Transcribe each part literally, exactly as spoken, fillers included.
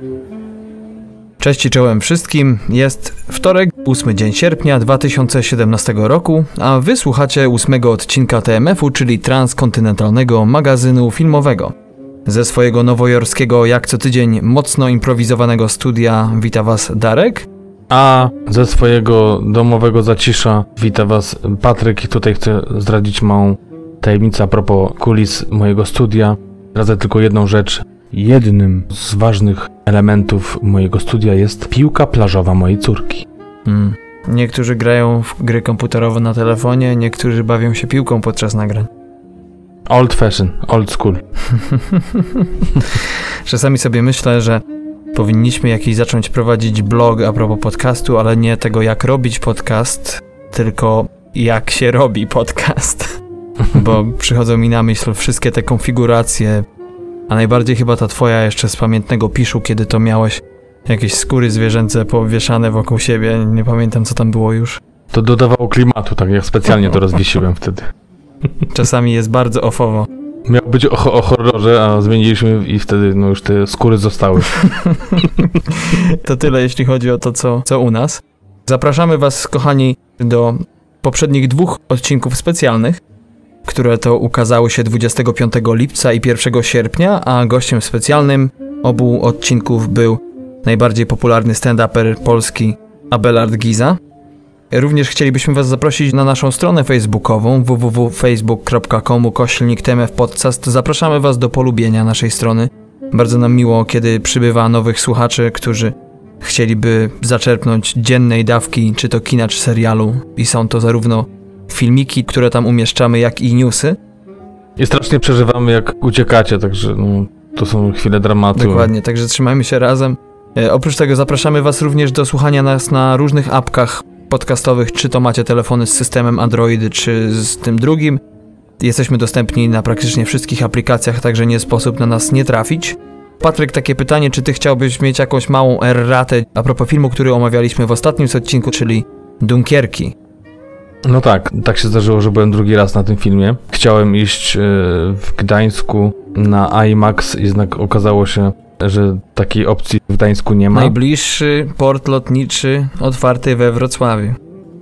Cześć i czołem wszystkim. Jest wtorek, ósmy dzień sierpnia dwa tysiące siedemnastego roku, a wy słuchacie ósmego odcinka T M F-u, czyli transkontynentalnego magazynu filmowego. Ze swojego nowojorskiego, jak co tydzień, mocno improwizowanego studia wita was Darek. A ze swojego domowego zacisza wita was Patryk i tutaj chcę zdradzić małą tajemnicę a propos kulis mojego studia. Zdradzę tylko jedną rzecz. Jednym z ważnych elementów mojego studia jest piłka plażowa mojej córki. Hmm. Niektórzy grają w gry komputerowe na telefonie, niektórzy bawią się piłką podczas nagrań. Old fashion, old school. Czasami sobie myślę, że powinniśmy jakiś zacząć prowadzić blog a propos podcastu, ale nie tego jak robić podcast, tylko jak się robi podcast. Bo przychodzą mi na myśl wszystkie te konfiguracje, a najbardziej chyba ta twoja jeszcze z pamiętnego piszu, kiedy to miałeś jakieś skóry zwierzęce powieszane wokół siebie, nie pamiętam co tam było już. To dodawało klimatu, tak jak specjalnie to rozwiesiłem wtedy. Czasami jest bardzo ofowo. Miał być o, o horrorze, a zmieniliśmy i wtedy no już te skóry zostały. To tyle, jeśli chodzi o to, co, co u nas. Zapraszamy was, kochani, do poprzednich dwóch odcinków specjalnych, które to ukazały się dwudziestego piątego lipca i pierwszego sierpnia, a gościem specjalnym obu odcinków był najbardziej popularny stand-uper polski Abelard Giza. Również chcielibyśmy was zaprosić na naszą stronę facebookową w w w kropka facebook kropka com ukośnik T M F Podcast. Zapraszamy was do polubienia naszej strony. Bardzo nam miło, kiedy przybywa nowych słuchaczy, którzy chcieliby zaczerpnąć dziennej dawki, czy to kina, czy serialu. I są to zarówno filmiki, które tam umieszczamy, jak i newsy. I strasznie przeżywamy, jak uciekacie, także no, to są chwile dramatu. Dokładnie, także trzymajmy się razem. E, oprócz tego zapraszamy was również do słuchania nas na różnych apkach podcastowych, czy to macie telefony z systemem Android, czy z tym drugim. Jesteśmy dostępni na praktycznie wszystkich aplikacjach, także nie sposób na nas nie trafić. Patryk, takie pytanie, czy ty chciałbyś mieć jakąś małą erratę a propos filmu, który omawialiśmy w ostatnim odcinku, czyli Dunkierki? No tak, tak się zdarzyło, że byłem drugi raz na tym filmie. Chciałem iść w Gdańsku na IMAX, jednak okazało się, że takiej opcji w Gdańsku nie ma. Najbliższy port lotniczy otwarty we Wrocławiu.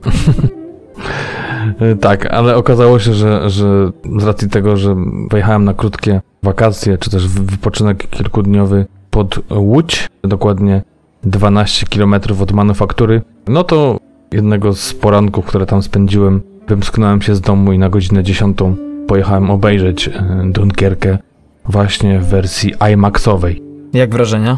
Tak, ale okazało się, że, że z racji tego, że pojechałem na krótkie wakacje, czy też wypoczynek kilkudniowy pod Łódź, dokładnie dwanaście kilometrów od manufaktury, no to jednego z poranków, które tam spędziłem, wymsknąłem się z domu i na godzinę dziesiątą pojechałem obejrzeć Dunkierkę właśnie w wersji IMAXowej. Jak wrażenia?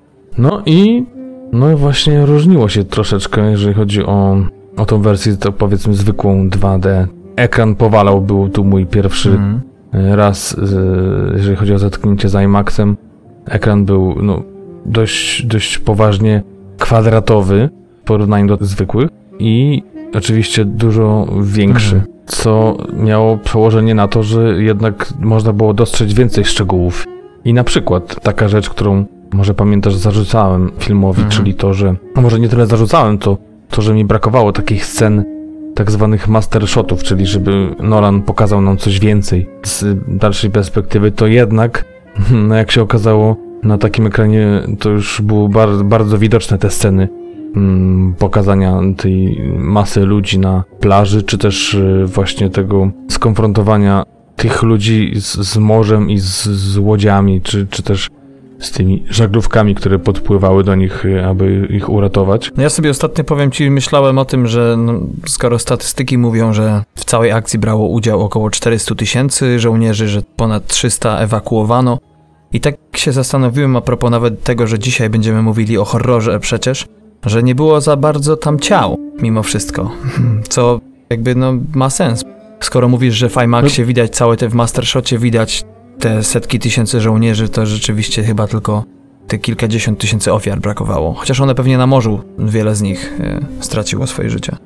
No i no właśnie różniło się troszeczkę, jeżeli chodzi o, o tą wersję, to powiedzmy zwykłą dwa D. Ekran powalał, był tu mój pierwszy mm. raz, jeżeli chodzi o zetknięcie z IMAXem. Ekran był no, dość, dość poważnie kwadratowy w porównaniu do zwykłych i oczywiście dużo większy, mm. co miało przełożenie na to, że jednak można było dostrzec więcej szczegółów. I na przykład taka rzecz, którą może pamiętasz, zarzucałem filmowi, mhm. czyli to, że, no może nie tyle zarzucałem, to to, że mi brakowało takich scen tak zwanych master shotów, czyli żeby Nolan pokazał nam coś więcej z dalszej perspektywy, to jednak, no jak się okazało, na takim ekranie to już były bar- bardzo widoczne te sceny mm, pokazania tej masy ludzi na plaży, czy też y, właśnie tego skonfrontowania tych ludzi z, z morzem i z, z łodziami, czy, czy też z tymi żaglówkami, które podpływały do nich, aby ich uratować. No ja sobie ostatnio, powiem ci, myślałem o tym, że no, skoro statystyki mówią, że w całej akcji brało udział około czterysta tysięcy żołnierzy, że ponad trzysta ewakuowano i tak się zastanowiłem a propos nawet tego, że dzisiaj będziemy mówili o horrorze przecież, że nie było za bardzo tam ciał mimo wszystko, co jakby no ma sens. Skoro mówisz, że w IMAXie no. widać całe te, w Mastershocie widać te setki tysięcy żołnierzy, to rzeczywiście chyba tylko te kilkadziesiąt tysięcy ofiar brakowało. Chociaż one pewnie na morzu, wiele z nich e, straciło swoje życie.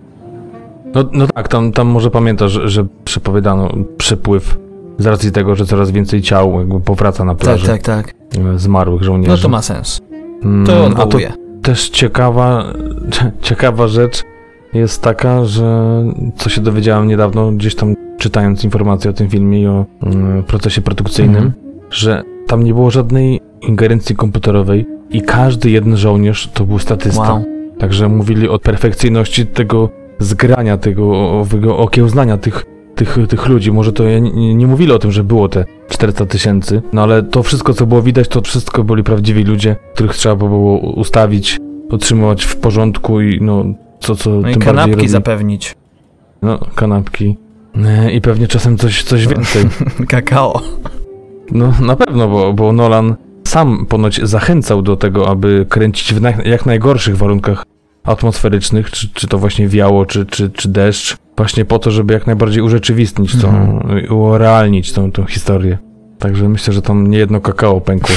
No, no tak, tam, tam może pamiętasz, że, że przepowiadano przypływ z racji tego, że coraz więcej ciał jakby powraca na plaży. Tak, tak, tak. Zmarłych żołnierzy. No to ma sens. To odwołuje. A to też ciekawa, ciekawa rzecz jest taka, że co się dowiedziałem niedawno, gdzieś tam czytając informacje o tym filmie i o y, procesie produkcyjnym, mhm. że tam nie było żadnej ingerencji komputerowej i każdy jeden żołnierz to był statysta. Wow. Także mówili o perfekcyjności tego zgrania, tego owego okiełznania tych, tych, tych ludzi. Może to nie, nie mówili o tym, że było te czterysta tysięcy, no ale to wszystko, co było widać, to wszystko byli prawdziwi ludzie, których trzeba było ustawić, utrzymywać w porządku i no co, co no tym i kanapki bardziej zapewnić. No, kanapki. I pewnie czasem coś, coś więcej. Kakao. No, na pewno, bo, bo Nolan sam ponoć zachęcał do tego, aby kręcić w na, jak najgorszych warunkach atmosferycznych, czy, czy to właśnie wiało, czy, czy, czy deszcz, właśnie po to, żeby jak najbardziej urzeczywistnić tą, mm. urealnić tą, tą historię. Także myślę, że tam niejedno kakao pękło.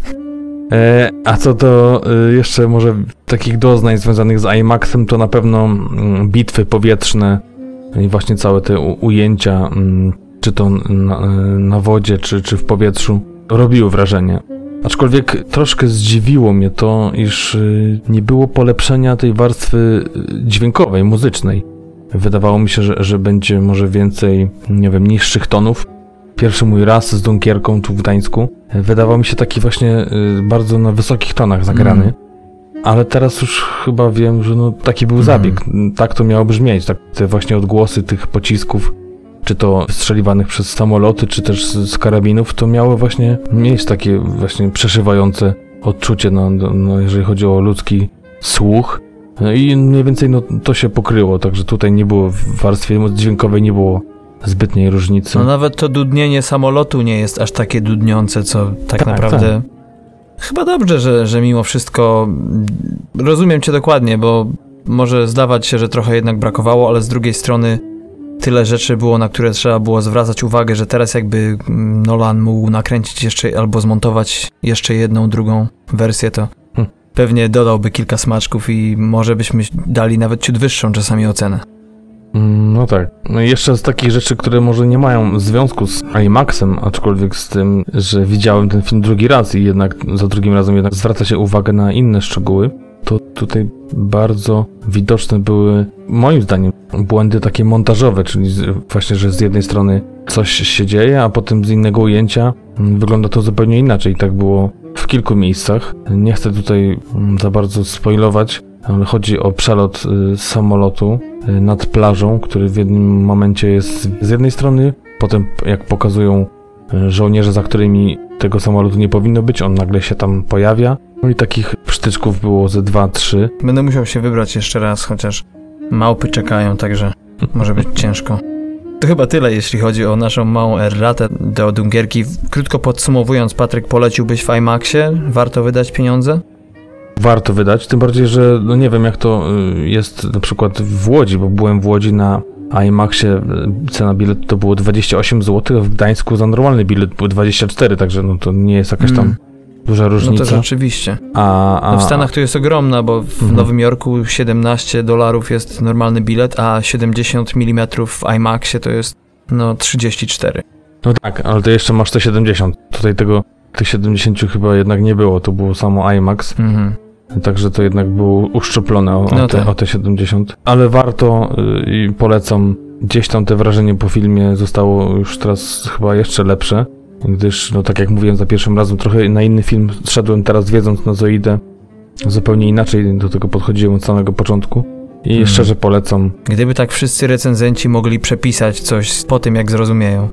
E, a co do e, jeszcze może takich doznań związanych z IMAX-em, to na pewno m, bitwy powietrzne i właśnie całe te u, ujęcia, m, czy to na, na wodzie, czy, czy w powietrzu, robiły wrażenie. Aczkolwiek troszkę zdziwiło mnie to, iż y, nie było polepszenia tej warstwy dźwiękowej, muzycznej. Wydawało mi się, że, że będzie może więcej, nie wiem, niższych tonów. Pierwszy mój raz z Dunkierką tu w Gdańsku wydawał mi się taki właśnie y, bardzo na wysokich tonach zagrany. Mm. Ale teraz już chyba wiem, że no, taki był mm. zabieg. Tak to miało brzmieć. Tak, te właśnie odgłosy tych pocisków, czy to strzeliwanych przez samoloty, czy też z, z karabinów, to miało właśnie mieć takie właśnie przeszywające odczucie, no, no, jeżeli chodzi o ludzki słuch. No i mniej więcej no, to się pokryło, także tutaj nie było w warstwie dźwiękowej nie było zbytniej różnicy. No nawet to dudnienie samolotu nie jest aż takie dudniące, co tak, tak naprawdę... Tak. Chyba dobrze, że, że mimo wszystko rozumiem cię dokładnie, bo może zdawać się, że trochę jednak brakowało, ale z drugiej strony tyle rzeczy było, na które trzeba było zwracać uwagę, że teraz jakby Nolan mógł nakręcić jeszcze albo zmontować jeszcze jedną, drugą wersję, to hmm. pewnie dodałby kilka smaczków i może byśmy dali nawet ciut wyższą czasami ocenę. No tak. No i jeszcze z takich rzeczy, które może nie mają związku z IMAX-em, aczkolwiek z tym, że widziałem ten film drugi raz i jednak za drugim razem jednak zwraca się uwagę na inne szczegóły, to tutaj bardzo widoczne były, moim zdaniem, błędy takie montażowe, czyli właśnie, że z jednej strony coś się dzieje, a potem z innego ujęcia wygląda to zupełnie inaczej. Tak było w kilku miejscach. Nie chcę tutaj za bardzo spoilować, ale chodzi o przelot y, samolotu y, nad plażą, który w jednym momencie jest z jednej strony, potem jak pokazują y, żołnierze, za którymi tego samolotu nie powinno być, on nagle się tam pojawia. No i takich przytyczków było ze dwa, trzy. Będę musiał się wybrać jeszcze raz, chociaż małpy czekają, także może być ciężko. To chyba tyle, jeśli chodzi o naszą małą erratę do Dunkierki. Krótko podsumowując, Patryk, poleciłbyś w IMAXie? Warto wydać pieniądze? Warto wydać, tym bardziej, że no nie wiem jak to jest na przykład w Łodzi, bo byłem w Łodzi na IMAXie, cena biletu to było dwadzieścia osiem złotych, a w Gdańsku za normalny bilet był dwadzieścia cztery, także no to nie jest jakaś tam mm. duża różnica. No to rzeczywiście. A, a... No w Stanach to jest ogromna, bo w mhm. Nowym Jorku siedemnaście dolarów jest normalny bilet, a siedemdziesiąt milimetrów w IMAXie to jest no trzydzieści cztery. No tak, ale to jeszcze masz te siedemdziesiąt. Tutaj tego, tych siedemdziesiąt chyba jednak nie było, to było samo IMAX. Mhm. Także to jednak było uszczuplone o, no o, te, tak. o te siedemdziesiąt. Ale warto i yy, polecam. Gdzieś tam te wrażenie po filmie zostało już teraz chyba jeszcze lepsze, gdyż, no tak jak mówiłem za pierwszym razem, trochę na inny film szedłem teraz wiedząc na co idę. Zupełnie inaczej do tego podchodziłem od samego początku i hmm. szczerze polecam. Gdyby tak wszyscy recenzenci mogli przepisać coś po tym, jak zrozumieją.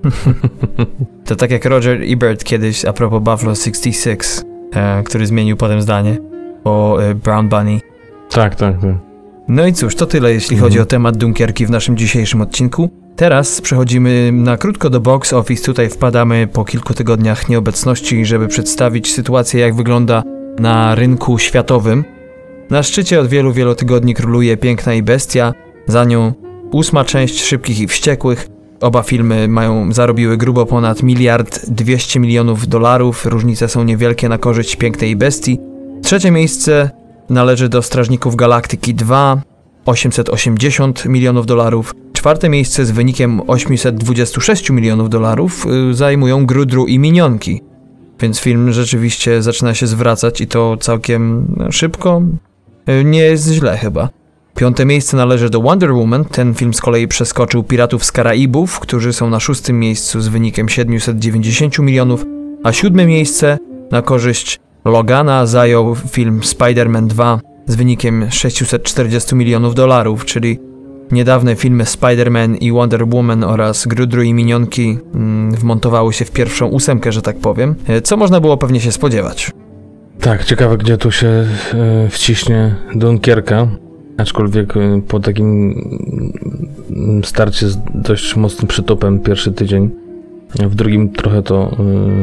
To tak jak Roger Ebert kiedyś a propos Buffalo sześćdziesiąt sześć, e, który zmienił potem zdanie o e, Brown Bunny. Tak, tak, tak. No i cóż, to tyle jeśli mhm. chodzi o temat Dunkierki w naszym dzisiejszym odcinku. Teraz przechodzimy na krótko do box office. Tutaj wpadamy po kilku tygodniach nieobecności, żeby przedstawić sytuację, jak wygląda na rynku światowym. Na szczycie od wielu, wielu tygodni króluje Piękna i Bestia. Za nią ósma część Szybkich i Wściekłych. Oba filmy mają, zarobiły grubo ponad miliard dwieście milionów dolarów. Różnice są niewielkie na korzyść Pięknej i Bestii. Trzecie miejsce należy do Strażników Galaktyki dwa, osiemset osiemdziesiąt milionów dolarów. Czwarte miejsce z wynikiem osiemset dwadzieścia sześć milionów dolarów yy, zajmują Grudru i Minionki. Więc film rzeczywiście zaczyna się zwracać i to całkiem szybko. Yy, nie jest źle chyba. Piąte miejsce należy do Wonder Woman. Ten film z kolei przeskoczył Piratów z Karaibów, którzy są na szóstym miejscu z wynikiem siedemset dziewięćdziesiąt milionów, A siódme miejsce na korzyść Logana zajął film Spider-Man dwa z wynikiem sześćset czterdzieści milionów dolarów, czyli niedawne filmy Spider-Man i Wonder Woman oraz Grudru i Minionki mm, wmontowały się w pierwszą ósemkę, że tak powiem, co można było pewnie się spodziewać. Tak, ciekawe, gdzie tu się e, wciśnie Dunkierka, aczkolwiek e, po takim starcie z dość mocnym przytopem pierwszy tydzień, w drugim trochę to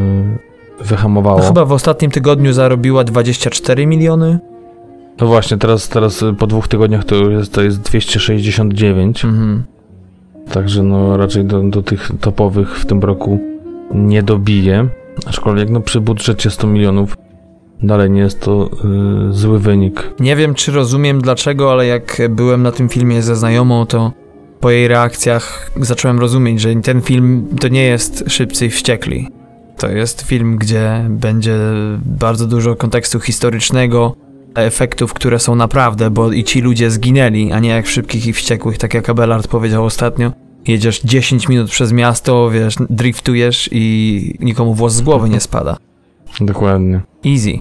e, wyhamowało. No, chyba w ostatnim tygodniu zarobiła dwadzieścia cztery miliony. No właśnie, teraz, teraz po dwóch tygodniach to jest, to jest dwieście sześćdziesiąt dziewięć. Mhm. Także no raczej do, do tych topowych w tym roku nie dobije. Aczkolwiek no przy budżecie sto milionów dalej nie jest to yy, zły wynik. Nie wiem, czy rozumiem dlaczego, ale jak byłem na tym filmie ze znajomą, to po jej reakcjach zacząłem rozumieć, że ten film to nie jest Szybcy i Wściekli. To jest film, gdzie będzie bardzo dużo kontekstu historycznego, efektów, które są naprawdę, bo i ci ludzie zginęli, a nie jak w Szybkich i Wściekłych, tak jak Abelard powiedział ostatnio. Jedziesz dziesięć minut przez miasto, wiesz, driftujesz i nikomu włos z głowy nie spada. Dokładnie. Easy.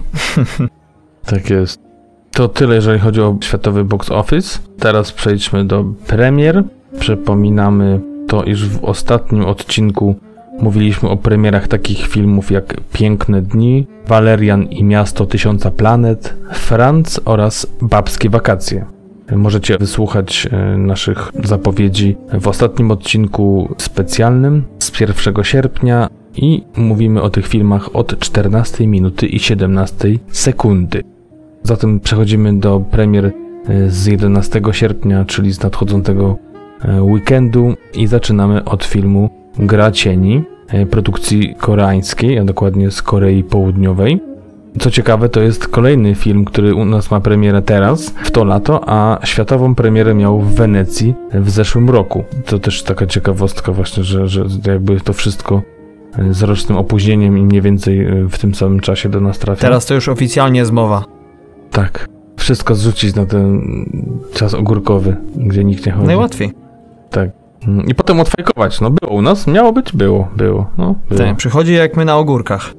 Tak jest. To tyle, jeżeli chodzi o światowy box office. Teraz przejdźmy do premier. Przypominamy to, iż w ostatnim odcinku mówiliśmy o premierach takich filmów jak Piękne dni, Walerian i Miasto Tysiąca Planet, Franz oraz Babskie wakacje. Możecie wysłuchać naszych zapowiedzi w ostatnim odcinku specjalnym z pierwszego sierpnia i mówimy o tych filmach od czternastej minuty i siedemnastej sekundy. Zatem przechodzimy do premier z jedenastego sierpnia, czyli z nadchodzącego weekendu i zaczynamy od filmu Gra cieni, produkcji koreańskiej, a dokładnie z Korei Południowej. Co ciekawe, to jest kolejny film, który u nas ma premierę teraz, w to lato, a światową premierę miał w Wenecji w zeszłym roku. To też taka ciekawostka właśnie, że, że jakby to wszystko z rocznym opóźnieniem i mniej więcej w tym samym czasie do nas trafia. Teraz to już oficjalnie zmowa. Tak. Wszystko zrzucić na ten czas ogórkowy, gdzie nikt nie chodzi. Najłatwiej. Tak. I potem odfajkować. No było u nas, miało być, było, było. No, było. Tak, przychodzi jak my na ogórkach.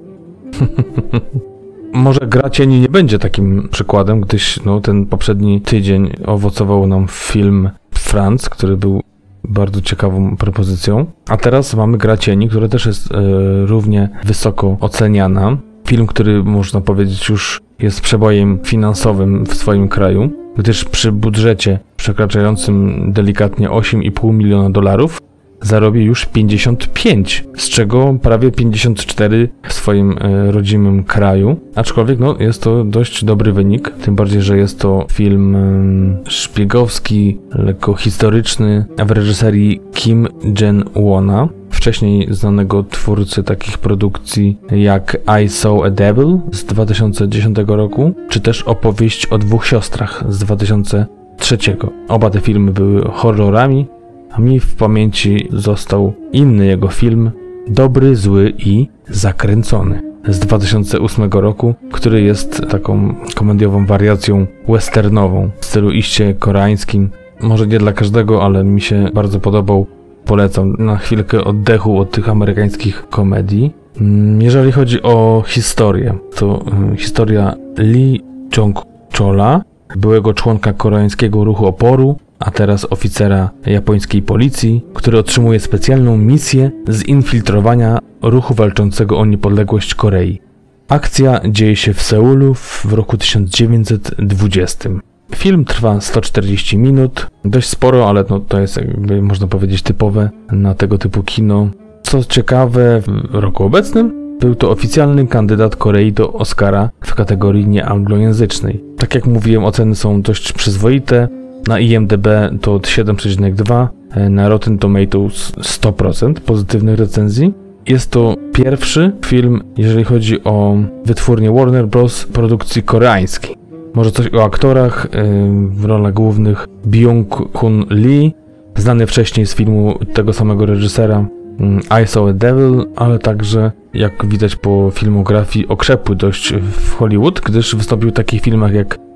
Może Gra cieni nie będzie takim przykładem, gdyż no, ten poprzedni tydzień owocował nam film Franz, który był bardzo ciekawą propozycją. A teraz mamy Gra cieni, która też jest e, równie wysoko oceniana. Film, który można powiedzieć już jest przebojem finansowym w swoim kraju, gdyż przy budżecie przekraczającym delikatnie osiem i pół miliona dolarów zarobi już pięćdziesiąt pięć, z czego prawie pięćdziesiąt cztery w swoim e, rodzimym kraju. Aczkolwiek no, jest to dość dobry wynik, tym bardziej, że jest to film e, szpiegowski, lekko historyczny, w reżyserii Kim Jen-wona, wcześniej znanego twórcy takich produkcji jak I Saw a Devil z dwa tysiące dziesiątego roku, czy też Opowieść o dwóch siostrach z dwa tysiące trzeciego. Oba te filmy były horrorami, a mi w pamięci został inny jego film, Dobry, Zły i Zakręcony z dwa tysiące ósmego roku, który jest taką komediową wariacją westernową w stylu iście koreańskim. Może nie dla każdego, ale mi się bardzo podobał. Polecam na chwilkę oddechu od tych amerykańskich komedii. Jeżeli chodzi o historię, to historia Lee Jong-chola, byłego członka koreańskiego ruchu oporu, a teraz oficera japońskiej policji, który otrzymuje specjalną misję zinfiltrowania ruchu walczącego o niepodległość Korei. Akcja dzieje się w Seulu w roku tysiąc dziewięćset dwudziestym. Film trwa sto czterdzieści minut, dość sporo, ale no, to jest jakby można powiedzieć typowe na tego typu kino. Co ciekawe, w roku obecnym był to oficjalny kandydat Korei do Oscara w kategorii nieanglojęzycznej. Tak jak mówiłem, oceny są dość przyzwoite. Na I M D B to siedem przecinek dwa, na Rotten Tomatoes sto procent pozytywnych recenzji. Jest to pierwszy film, jeżeli chodzi o wytwórnię Warner Bros. Produkcji koreańskiej. Może coś o aktorach, w rolach głównych Byung-hun Lee, znany wcześniej z filmu tego samego reżysera I Saw a Devil, ale także, jak widać po filmografii, okrzepły dość w Hollywood, gdyż wystąpił w takich filmach jak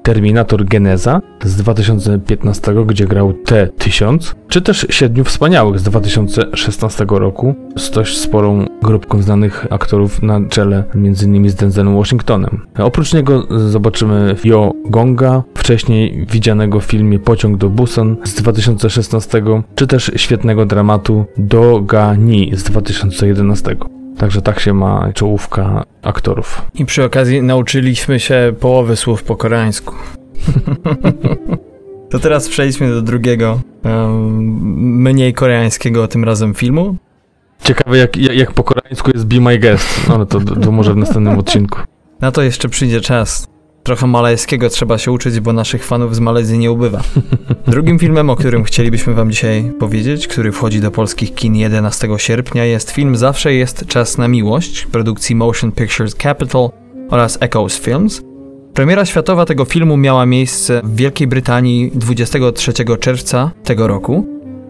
Terminator Geneza z dwa tysiące piętnastego, gdzie grał T tysiąc, czy też Siedmiu Wspaniałych z dwa tysiące szesnastego roku z dość sporą grupką znanych aktorów na czele, między innymi z Denzelem Washingtonem. Oprócz niego zobaczymy Yo Gonga, wcześniej widzianego w filmie Pociąg do Busan z dwa tysiące szesnastego, czy też świetnego dramatu Do Ga Ni z dwa tysiące jedenastego. Także tak się ma czołówka aktorów. I przy okazji nauczyliśmy się połowy słów po koreańsku. To teraz przejdźmy do drugiego, um, mniej koreańskiego tym razem filmu. Ciekawe jak, jak, jak po koreańsku jest Be My Guest, no ale to, to może w następnym odcinku. Na to jeszcze przyjdzie czas. Trochę malajskiego trzeba się uczyć, bo naszych fanów z Malezji nie ubywa. Drugim filmem, o którym chcielibyśmy wam dzisiaj powiedzieć, który wchodzi do polskich kin jedenastego sierpnia, jest film Zawsze jest czas na miłość, produkcji Motion Pictures Capital oraz Echoes Films. Premiera światowa tego filmu miała miejsce w Wielkiej Brytanii dwudziestego trzeciego czerwca tego roku,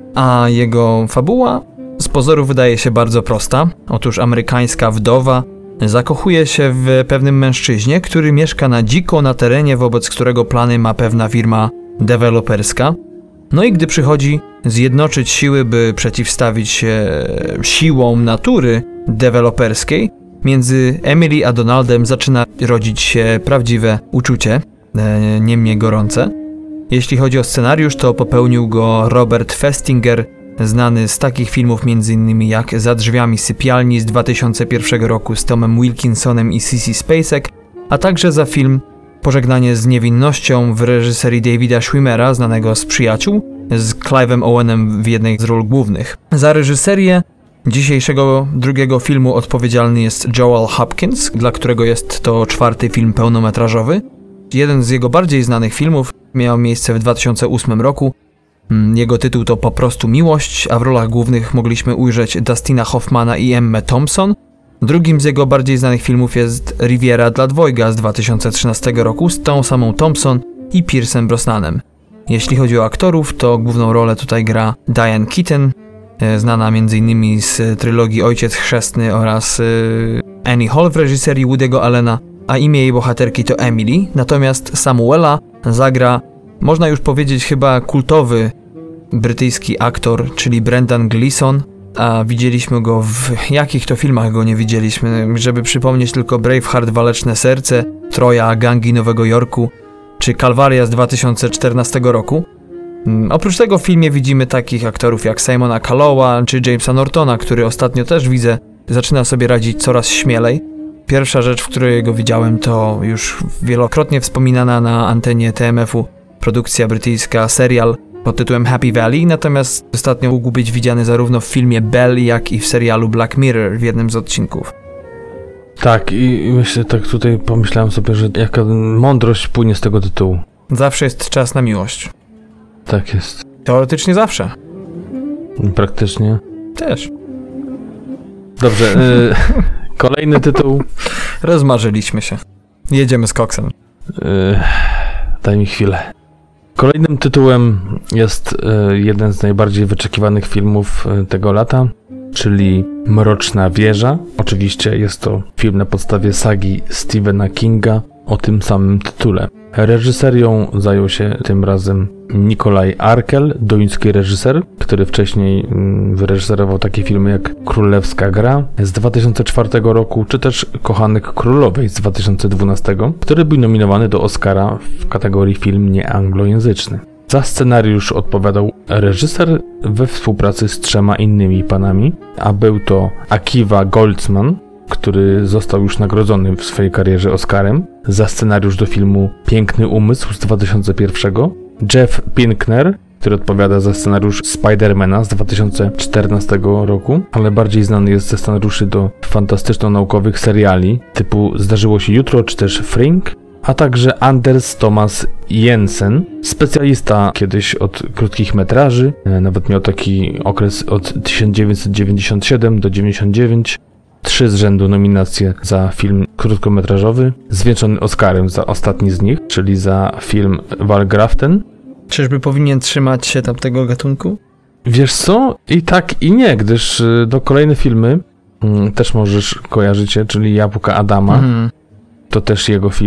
a jego fabuła z pozoru wydaje się bardzo prosta. Otóż amerykańska wdowa zakochuje się w pewnym mężczyźnie, który mieszka na dziko na terenie, wobec którego plany ma pewna firma deweloperska. No i gdy przychodzi zjednoczyć siły, by przeciwstawić się siłom natury deweloperskiej, między Emily a Donaldem zaczyna rodzić się prawdziwe uczucie, niemniej gorące. Jeśli chodzi o scenariusz, to popełnił go Robert Festinger, znany z takich filmów m.in. jak Za drzwiami sypialni z dwa tysiące pierwszego roku z Tomem Wilkinsonem i Sissy Spacek, a także za film Pożegnanie z niewinnością w reżyserii Davida Schwimmera, znanego z Przyjaciół, z Clive'em Owenem w jednej z ról głównych. Za reżyserię dzisiejszego drugiego filmu odpowiedzialny jest Joel Hopkins, dla którego jest to czwarty film pełnometrażowy. Jeden z jego bardziej znanych filmów miał miejsce w dwa tysiące ósmym roku. Jego tytuł to Po prostu Miłość, a w rolach głównych mogliśmy ujrzeć Dustina Hoffmana i Emmę Thompson. Drugim z jego bardziej znanych filmów jest Riviera dla dwojga z dwa tysiące trzynastego roku z tą samą Thompson i Piersem Brosnanem. Jeśli chodzi o aktorów, to główną rolę tutaj gra Diane Keaton, znana m.in. z trylogii Ojciec Chrzestny oraz Annie Hall w reżyserii Woody'ego Allena, a imię jej bohaterki to Emily, natomiast Samuela zagra, można już powiedzieć, chyba kultowy brytyjski aktor, czyli Brendan Gleeson, a widzieliśmy go w jakich to filmach go nie widzieliśmy, żeby przypomnieć tylko Braveheart, Waleczne Serce, Troja, Gangi Nowego Jorku, czy Kalwaria z dwa tysiące czternastego roku. Oprócz tego w filmie widzimy takich aktorów jak Simona Callowa czy Jamesa Nortona, który ostatnio też widzę zaczyna sobie radzić coraz śmielej. Pierwsza rzecz, w której go widziałem, to już wielokrotnie wspominana na antenie T M F-u produkcja brytyjska, serial pod tytułem Happy Valley, natomiast ostatnio mógł być widziany zarówno w filmie Belle, jak i w serialu Black Mirror w jednym z odcinków. Tak, i myślę, tak tutaj pomyślałem sobie, że jaka mądrość płynie z tego tytułu. Zawsze jest czas na miłość. Tak jest. Teoretycznie zawsze. Praktycznie. Też. Dobrze, y, kolejny tytuł. Rozmarzyliśmy się. Jedziemy z koksem. Y, daj mi chwilę. Kolejnym tytułem jest y, jeden z najbardziej wyczekiwanych filmów y, tego lata, czyli Mroczna Wieża. Oczywiście jest to film na podstawie sagi Stephena Kinga o tym samym tytule. Reżyserią zajął się tym razem Nikolaj Arkel, duński reżyser, który wcześniej wyreżyserował takie filmy jak Królewska Gra z dwa tysiące czwartego roku, czy też Kochanek Królowej z dwa tysiące dwunastego, który był nominowany do Oscara w kategorii film nieanglojęzyczny. Za scenariusz odpowiadał reżyser we współpracy z trzema innymi panami, a był to Akiva Goldsman, który został już nagrodzony w swojej karierze Oscarem za scenariusz do filmu Piękny Umysł z dwa tysiące pierwszego, Jeff Pinkner, który odpowiada za scenariusz Spidermana z dwa tysiące czternastego roku, ale bardziej znany jest ze scenariuszy do fantastyczno-naukowych seriali typu Zdarzyło się jutro czy też Frink, a także Anders Thomas Jensen, specjalista kiedyś od krótkich metraży, nawet miał taki okres od tysiąc dziewięćset dziewięćdziesiąt siedem do dziewięćdziesiąt dziewięć, trzy z rzędu nominacje za film krótkometrażowy, zwieńczony Oscarem za ostatni z nich, czyli za film Valgraften. Czyżby powinien trzymać się tamtego gatunku? Wiesz co? I tak i nie, gdyż do kolejne filmy mm, też możesz kojarzyć, czyli Jabłka Adama. Mhm. To też jego film,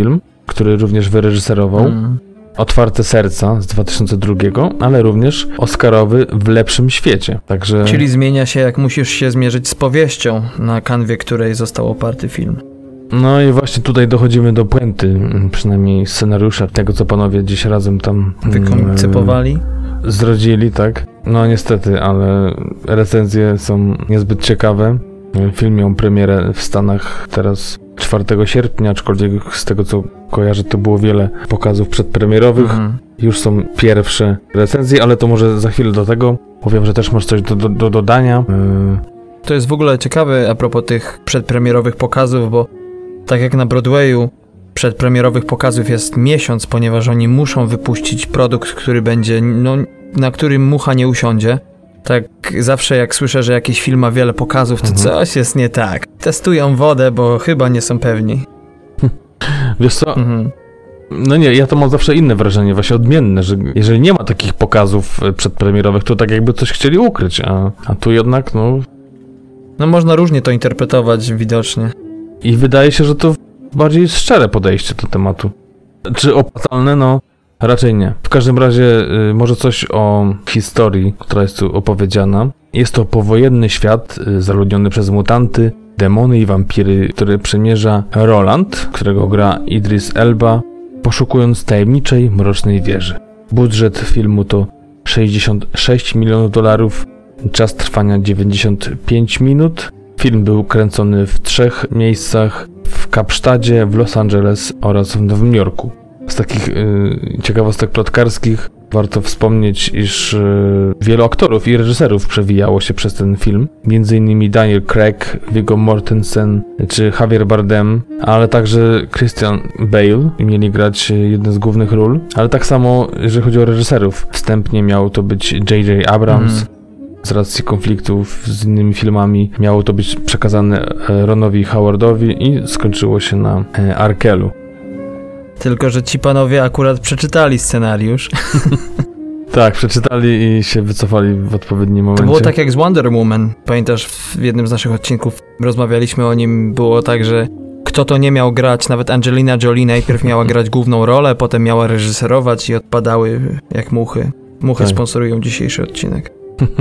który również wyreżyserował. Mm. Otwarte serca z dwa tysiące drugiego, ale również Oscarowy W lepszym świecie. Także... Czyli zmienia się, jak musisz się zmierzyć z powieścią, na kanwie której został oparty film. No i właśnie tutaj dochodzimy do puenty, przynajmniej scenariusza, tego co panowie dziś razem tam wykoncypowali. Yy, zrodzili, tak? No niestety, ale recenzje są niezbyt ciekawe. Film miał premierę w Stanach teraz czwartego sierpnia, aczkolwiek z tego co kojarzę, to było wiele pokazów przedpremierowych. Mhm. Już są pierwsze recenzje, ale to może za chwilę do tego. Powiem, że też masz coś do, do, do dodania. Yy. To jest w ogóle ciekawe a propos tych przedpremierowych pokazów, bo tak jak na Broadwayu przedpremierowych pokazów jest miesiąc, ponieważ oni muszą wypuścić produkt, który będzie, no, na którym mucha nie usiądzie. Tak zawsze jak słyszę, że jakiś film ma wiele pokazów, to mhm. coś jest nie tak. Testują wodę, bo chyba nie są pewni. Wiesz co? Mhm. No nie, ja to mam zawsze inne wrażenie, właśnie odmienne, że jeżeli nie ma takich pokazów przedpremierowych, to tak jakby coś chcieli ukryć, a, a tu jednak, no... No można różnie to interpretować widocznie. I wydaje się, że to bardziej szczere podejście do tematu. Czy opłacalne? No raczej nie. W każdym razie y, może coś o historii, która jest tu opowiedziana. Jest to powojenny świat y, zaludniony przez mutanty, demony i wampiry, który przemierza Roland, którego gra Idris Elba, poszukując tajemniczej, mrocznej wieży. Budżet filmu to sześćdziesiąt sześć milionów dolarów, czas trwania dziewięćdziesiąt pięć minut. Film był kręcony w trzech miejscach, w Kapsztadzie, w Los Angeles oraz w Nowym Jorku. Z takich y, ciekawostek plotkarskich warto wspomnieć, iż y, wielu aktorów i reżyserów przewijało się przez ten film. Między innymi Daniel Craig, Viggo Mortensen czy Javier Bardem, ale także Christian Bale mieli grać jedne z głównych ról. Ale tak samo, jeżeli chodzi o reżyserów, wstępnie miał to być J J Abrams. Mm. Z racji konfliktów z innymi filmami miało to być przekazane Ronowi Howardowi i skończyło się na Arkelu. Tylko że ci panowie akurat przeczytali scenariusz. Tak, przeczytali i się wycofali w odpowiednim momencie. To było tak jak z Wonder Woman. Pamiętasz, w jednym z naszych odcinków rozmawialiśmy o nim, było tak, że kto to nie miał grać, nawet Angelina Jolie najpierw miała grać główną rolę, potem miała reżyserować i odpadały jak muchy. Muchy tak. Sponsorują dzisiejszy odcinek.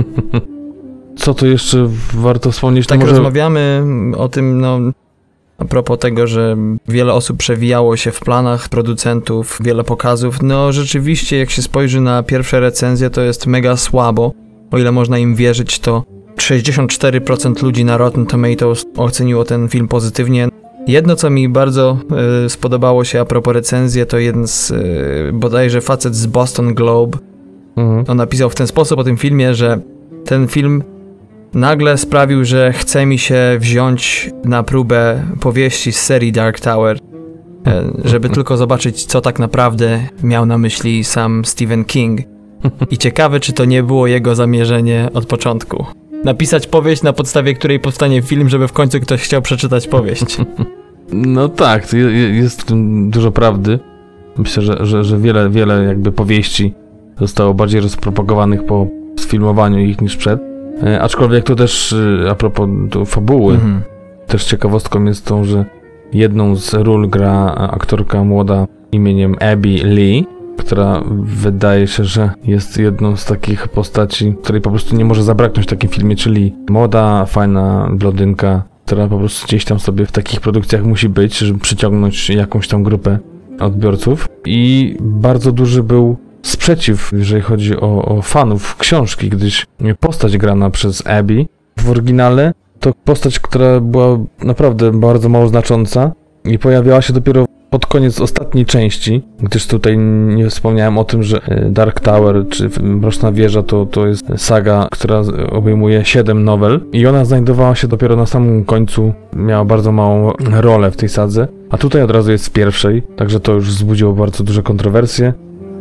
Co tu jeszcze warto wspomnieć? Tak, może... rozmawiamy o tym, no, a propos tego, że wiele osób przewijało się w planach producentów, wiele pokazów. No rzeczywiście, jak się spojrzy na pierwsze recenzje, to jest mega słabo. O ile można im wierzyć, to sześćdziesiąt cztery procent ludzi na Rotten Tomatoes oceniło ten film pozytywnie. Jedno, co mi bardzo y, spodobało się a propos recenzji, to jeden z, y, bodajże facet z Boston Globe. Mhm. On napisał w ten sposób o tym filmie, że ten film nagle sprawił, że chce mi się wziąć na próbę powieści z serii Dark Tower, żeby tylko zobaczyć, co tak naprawdę miał na myśli sam Stephen King. I ciekawe, czy to nie było jego zamierzenie od początku. Napisać powieść, na podstawie której powstanie film, żeby w końcu ktoś chciał przeczytać powieść. No tak, jest w tym dużo prawdy. Myślę, że, że, że wiele, wiele jakby powieści zostało bardziej rozpropagowanych po sfilmowaniu ich niż przed. E, aczkolwiek to też a propos fabuły, mm-hmm. też ciekawostką jest to, że jedną z ról gra aktorka młoda imieniem Abby Lee, która wydaje się, że jest jedną z takich postaci, której po prostu nie może zabraknąć w takim filmie, czyli młoda, fajna blondynka, która po prostu gdzieś tam sobie w takich produkcjach musi być, żeby przyciągnąć jakąś tam grupę odbiorców. I bardzo duży był sprzeciw, jeżeli chodzi o, o fanów książki, gdyż postać grana przez Abby w oryginale to postać, która była naprawdę bardzo mało znacząca i pojawiała się dopiero pod koniec ostatniej części, gdyż tutaj nie wspomniałem o tym, że Dark Tower czy Mroczna Wieża to, to jest saga, która obejmuje siedem nowel i ona znajdowała się dopiero na samym końcu, miała bardzo małą rolę w tej sadze, a tutaj od razu jest z pierwszej, także to już wzbudziło bardzo duże kontrowersje.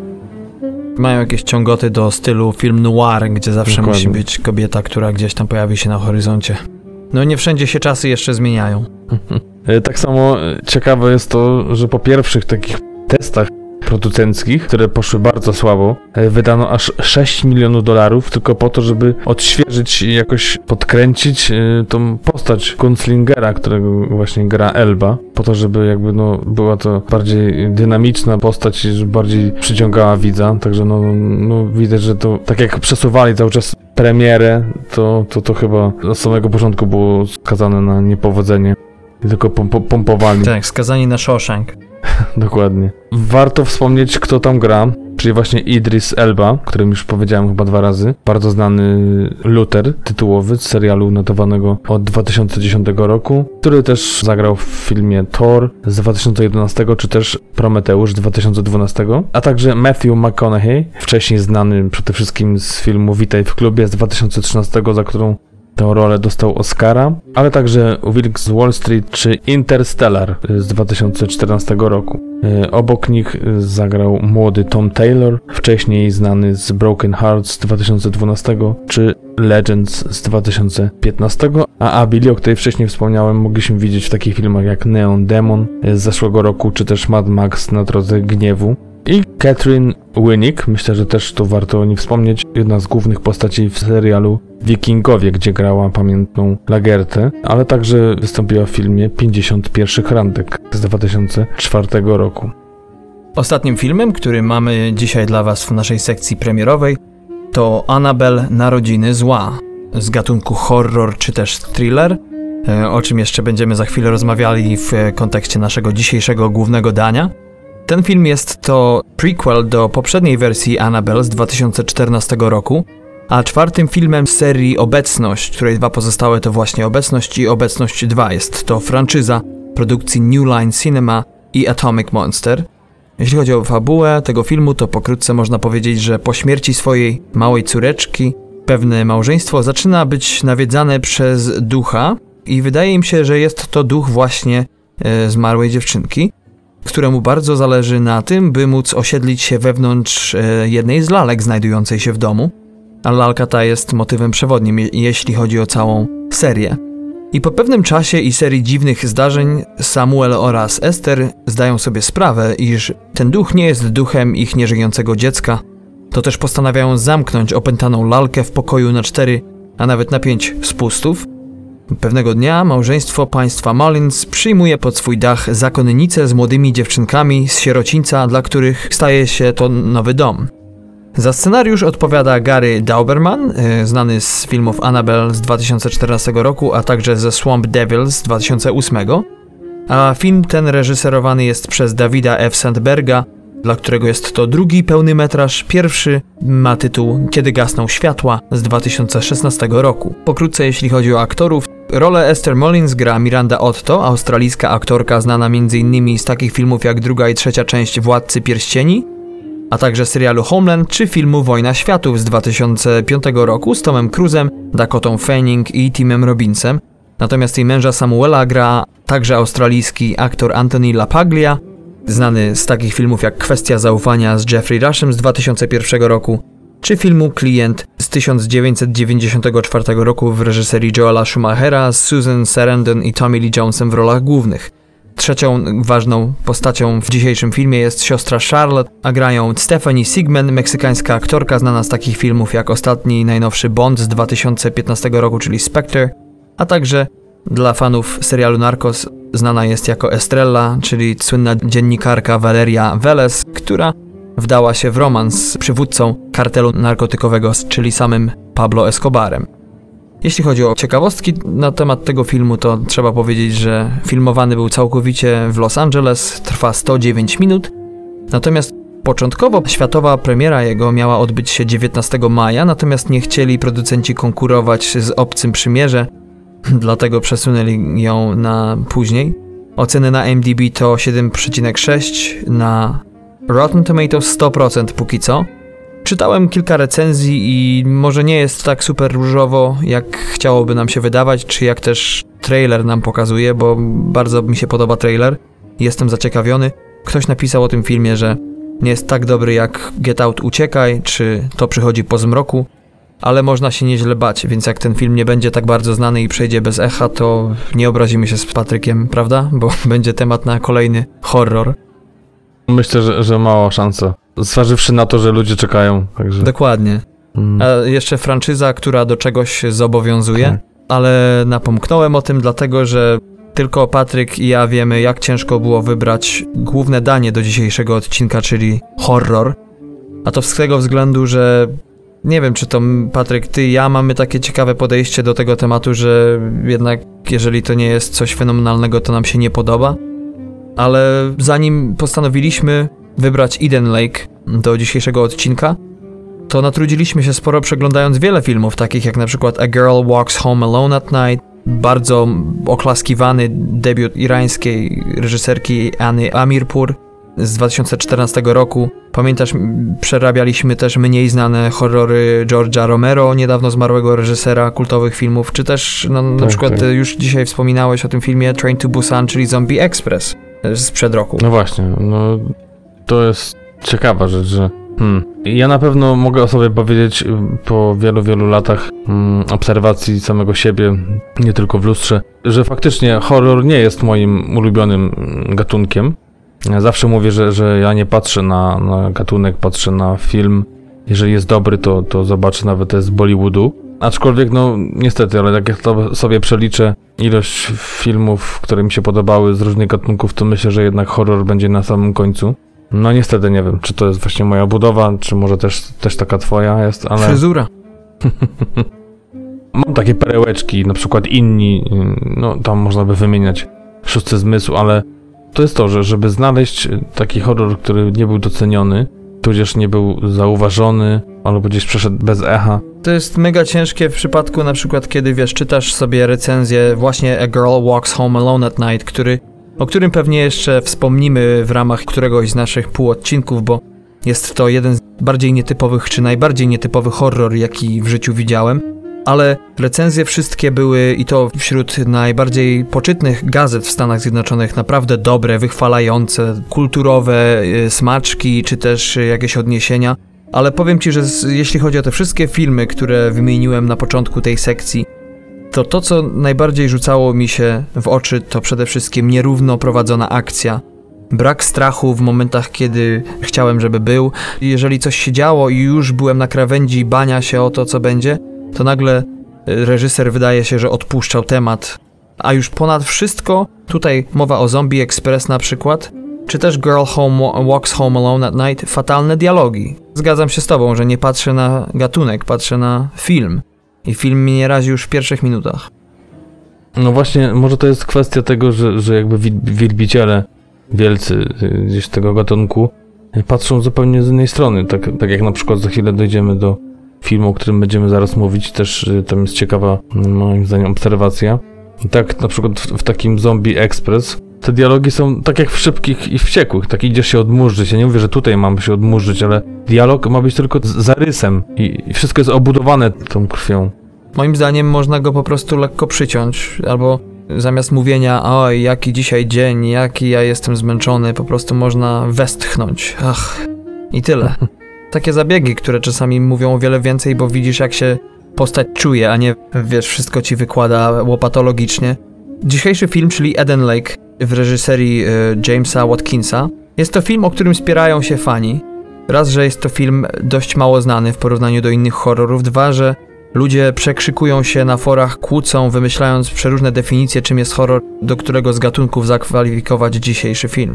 Mają jakieś ciągoty do stylu film noir, gdzie zawsze Dokładnie. Musi być kobieta, która gdzieś tam pojawi się na horyzoncie. No nie wszędzie się czasy jeszcze zmieniają. Tak samo ciekawe jest to, że po pierwszych takich testach producenckich, które poszły bardzo słabo. Wydano aż sześć milionów dolarów tylko po to, żeby odświeżyć i jakoś podkręcić tą postać Gunslingera, którego właśnie gra Elba, po to, żeby jakby no była to bardziej dynamiczna postać i bardziej przyciągała widza, także no, no widać, że to tak jak przesuwali cały czas premierę, to, to, to chyba od samego początku było skazane na niepowodzenie i tylko pom- pompowali. Tak, skazani na Shawshank. Dokładnie. Warto wspomnieć, kto tam gra, czyli właśnie Idris Elba, o którym już powiedziałem chyba dwa razy. Bardzo znany Luther tytułowy z serialu notowanego od dwa tysiące dziesiątego roku, który też zagrał w filmie Thor z dwa tysiące jedenastego, czy też Prometeusz z dwa tysiące dwunastego, a także Matthew McConaughey, wcześniej znany przede wszystkim z filmu Witaj w klubie z dwa tysiące trzynastego, za którą tę rolę dostał Oscara, ale także Wilk z Wall Street czy Interstellar z dwa tysiące czternastego roku. Obok nich zagrał młody Tom Taylor, wcześniej znany z Broken Hearts z dwa tysiące dwunastego czy Legends z dwa tysiące piętnastego, a Abby, o której wcześniej wspomniałem, mogliśmy widzieć w takich filmach jak Neon Demon z zeszłego roku, czy też Mad Max na drodze gniewu. I Catherine Winnick, myślę, że też tu warto o niej wspomnieć, jedna z głównych postaci w serialu Wikingowie, gdzie grała pamiętną Lagertę, ale także wystąpiła w filmie pięćdziesiąt pierwszych randek z dwa tysiące czwartego roku. Ostatnim filmem, który mamy dzisiaj dla Was w naszej sekcji premierowej, to Annabelle Narodziny Zła, z gatunku horror czy też thriller, o czym jeszcze będziemy za chwilę rozmawiali w kontekście naszego dzisiejszego głównego dania. Ten film jest to prequel do poprzedniej wersji Annabelle z dwa tysiące czternastego roku, a czwartym filmem z serii Obecność, której dwa pozostałe to właśnie Obecność i Obecność dwa. Jest to franczyza produkcji New Line Cinema i Atomic Monster. Jeśli chodzi o fabułę tego filmu, to pokrótce można powiedzieć, że po śmierci swojej małej córeczki pewne małżeństwo zaczyna być nawiedzane przez ducha i wydaje im się, że jest to duch właśnie e, zmarłej dziewczynki, któremu bardzo zależy na tym, by móc osiedlić się wewnątrz e, jednej z lalek znajdującej się w domu, a lalka ta jest motywem przewodnim, je, jeśli chodzi o całą serię. I po pewnym czasie i serii dziwnych zdarzeń Samuel oraz Esther zdają sobie sprawę, iż ten duch nie jest duchem ich nieżyjącego dziecka, to też postanawiają zamknąć opętaną lalkę w pokoju na cztery, a nawet na pięć spustów. Pewnego dnia małżeństwo państwa Mullins przyjmuje pod swój dach zakonnicę z młodymi dziewczynkami z sierocińca, dla których staje się to nowy dom. Za scenariusz odpowiada Gary Dauberman, znany z filmów Annabelle z dwa tysiące czternastego roku, a także ze Swamp Devils z dwa tysiące ósmego. A film ten reżyserowany jest przez Davida F. Sandberga, dla którego jest to drugi pełny metraż. Pierwszy ma tytuł Kiedy gasną światła z dwa tysiące szesnastego roku. Pokrótce jeśli chodzi o aktorów, rolę Esther Mullins gra Miranda Otto, australijska aktorka znana m.in. z takich filmów jak druga i trzecia część Władcy Pierścieni, a także serialu Homeland czy filmu Wojna Światów z dwa tysiące piątego roku z Tomem Cruise'em, Dakotą Fanning i Timem Robbinsem. Natomiast jej męża Samuela gra także australijski aktor Anthony LaPaglia, znany z takich filmów jak Kwestia zaufania z Jeffrey Rushem z dwa tysiące pierwszego roku, czy filmu Klient z tysiąc dziewięćset dziewięćdziesiątego czwartego roku w reżyserii Joela Schumachera z Susan Sarandon i Tommy Lee Jonesem w rolach głównych. Trzecią ważną postacią w dzisiejszym filmie jest siostra Charlotte, a grają Stephanie Sigman, meksykańska aktorka znana z takich filmów jak ostatni i najnowszy Bond z dwa tysiące piętnastego roku, czyli Spectre, a także dla fanów serialu Narcos znana jest jako Estrella, czyli słynna dziennikarka Valeria Velez, która wdała się w romans z przywódcą kartelu narkotykowego, czyli samym Pablo Escobarem. Jeśli chodzi o ciekawostki na temat tego filmu, to trzeba powiedzieć, że filmowany był całkowicie w Los Angeles, trwa sto dziewięć minut, natomiast początkowo światowa premiera jego miała odbyć się dziewiętnastego maja, natomiast nie chcieli producenci konkurować z Obcym Przymierze, dlatego przesunęli ją na później. Oceny na I M D B to siedem przecinek sześć, na Rotten Tomatoes sto procent póki co. Czytałem kilka recenzji i może nie jest tak super różowo, jak chciałoby nam się wydawać, czy jak też trailer nam pokazuje, bo bardzo mi się podoba trailer. Jestem zaciekawiony. Ktoś napisał o tym filmie, że nie jest tak dobry jak Get Out Uciekaj, czy To przychodzi po zmroku, ale można się nieźle bać, więc jak ten film nie będzie tak bardzo znany i przejdzie bez echa, to nie obrazimy się z Patrykiem, prawda? Bo będzie temat na kolejny horror. Myślę, że, że mała szansa. Zważywszy na to, że ludzie czekają. Także... Dokładnie. Hmm. A jeszcze franczyza, która do czegoś zobowiązuje, okay. ale napomknąłem o tym dlatego, że tylko Patryk i ja wiemy, jak ciężko było wybrać główne danie do dzisiejszego odcinka, czyli horror. A to z tego względu, że nie wiem, czy to Patryk, ty i ja mamy takie ciekawe podejście do tego tematu, że jednak jeżeli to nie jest coś fenomenalnego, to nam się nie podoba. Ale zanim postanowiliśmy wybrać Eden Lake do dzisiejszego odcinka, to natrudziliśmy się sporo przeglądając wiele filmów, takich jak na przykład A Girl Walks Home Alone at Night, bardzo oklaskiwany debiut irańskiej reżyserki Anny Amirpour z dwa tysiące czternastego roku. Pamiętasz, przerabialiśmy też mniej znane horrory George'a Romero, niedawno zmarłego reżysera kultowych filmów, czy też no, na tak, przykład tak. już dzisiaj wspominałeś o tym filmie Train to Busan, czyli Zombie Express sprzed roku. No właśnie, no to jest ciekawa rzecz, że hmm. ja na pewno mogę o sobie powiedzieć po wielu, wielu latach hmm, obserwacji samego siebie, nie tylko w lustrze, że faktycznie horror nie jest moim ulubionym gatunkiem. Ja zawsze mówię, że, że ja nie patrzę na, na gatunek, patrzę na film. Jeżeli jest dobry, to, to zobaczę nawet z Bollywoodu. Aczkolwiek, no niestety, ale jak ja to sobie przeliczę ilość filmów, które mi się podobały z różnych gatunków, to myślę, że jednak horror będzie na samym końcu. No niestety nie wiem, czy to jest właśnie moja budowa, czy może też, też taka twoja jest, ale... Fryzura. Mam takie perełeczki, na przykład inni, no tam można by wymieniać Szósty Zmysł, ale to jest to, że żeby znaleźć taki horror, który nie był doceniony, tudzież nie był zauważony, albo gdzieś przeszedł bez echa. To jest mega ciężkie w przypadku na przykład, kiedy wiesz, czytasz sobie recenzję właśnie A Girl Walks Home Alone at Night, który, o którym pewnie jeszcze wspomnimy w ramach któregoś z naszych półodcinków, bo jest to jeden z bardziej nietypowych, czy najbardziej nietypowy horror, jaki w życiu widziałem. Ale recenzje wszystkie były, i to wśród najbardziej poczytnych gazet w Stanach Zjednoczonych, naprawdę dobre, wychwalające, kulturowe yy, smaczki, czy też jakieś odniesienia. Ale powiem ci, że z, jeśli chodzi o te wszystkie filmy, które wymieniłem na początku tej sekcji, to to, co najbardziej rzucało mi się w oczy, to przede wszystkim nierówno prowadzona akcja. Brak strachu w momentach, kiedy chciałem, żeby był. Jeżeli coś się działo i już byłem na krawędzi bania się o to, co będzie, to nagle reżyser wydaje się, że odpuszczał temat. A już ponad wszystko, tutaj mowa o Zombie Express na przykład, czy też Girl Home Walks Home Alone at Night, fatalne dialogi. Zgadzam się z tobą, że nie patrzę na gatunek, patrzę na film. I film mnie razi już w pierwszych minutach. No właśnie, może to jest kwestia tego, że, że jakby wielbiciele wielcy gdzieś tego gatunku patrzą zupełnie z innej strony. Tak, tak jak na przykład za chwilę dojdziemy do filmu, o którym będziemy zaraz mówić, też tam jest ciekawa, moim zdaniem, obserwacja. Tak na przykład w, w takim Zombie Express te dialogi są tak jak w Szybkich i Wściekłych, tak idziesz się odmurzyć. Ja nie mówię, że tutaj mam się odmurzyć, ale dialog ma być tylko z zarysem i, i wszystko jest obudowane tą krwią. Moim zdaniem można go po prostu lekko przyciąć, albo zamiast mówienia, oj, jaki dzisiaj dzień, jaki ja jestem zmęczony, po prostu można westchnąć. Ach, i tyle. Takie zabiegi, które czasami mówią o wiele więcej, bo widzisz, jak się postać czuje, a nie, wiesz, wszystko ci wykłada łopatologicznie. Dzisiejszy film, czyli Eden Lake w reżyserii y, Jamesa Watkinsa, jest to film, o którym spierają się fani. Raz, że jest to film dość mało znany w porównaniu do innych horrorów. Dwa, że ludzie przekrzykują się na forach, kłócą, wymyślając przeróżne definicje, czym jest horror, do którego z gatunków zakwalifikować dzisiejszy film.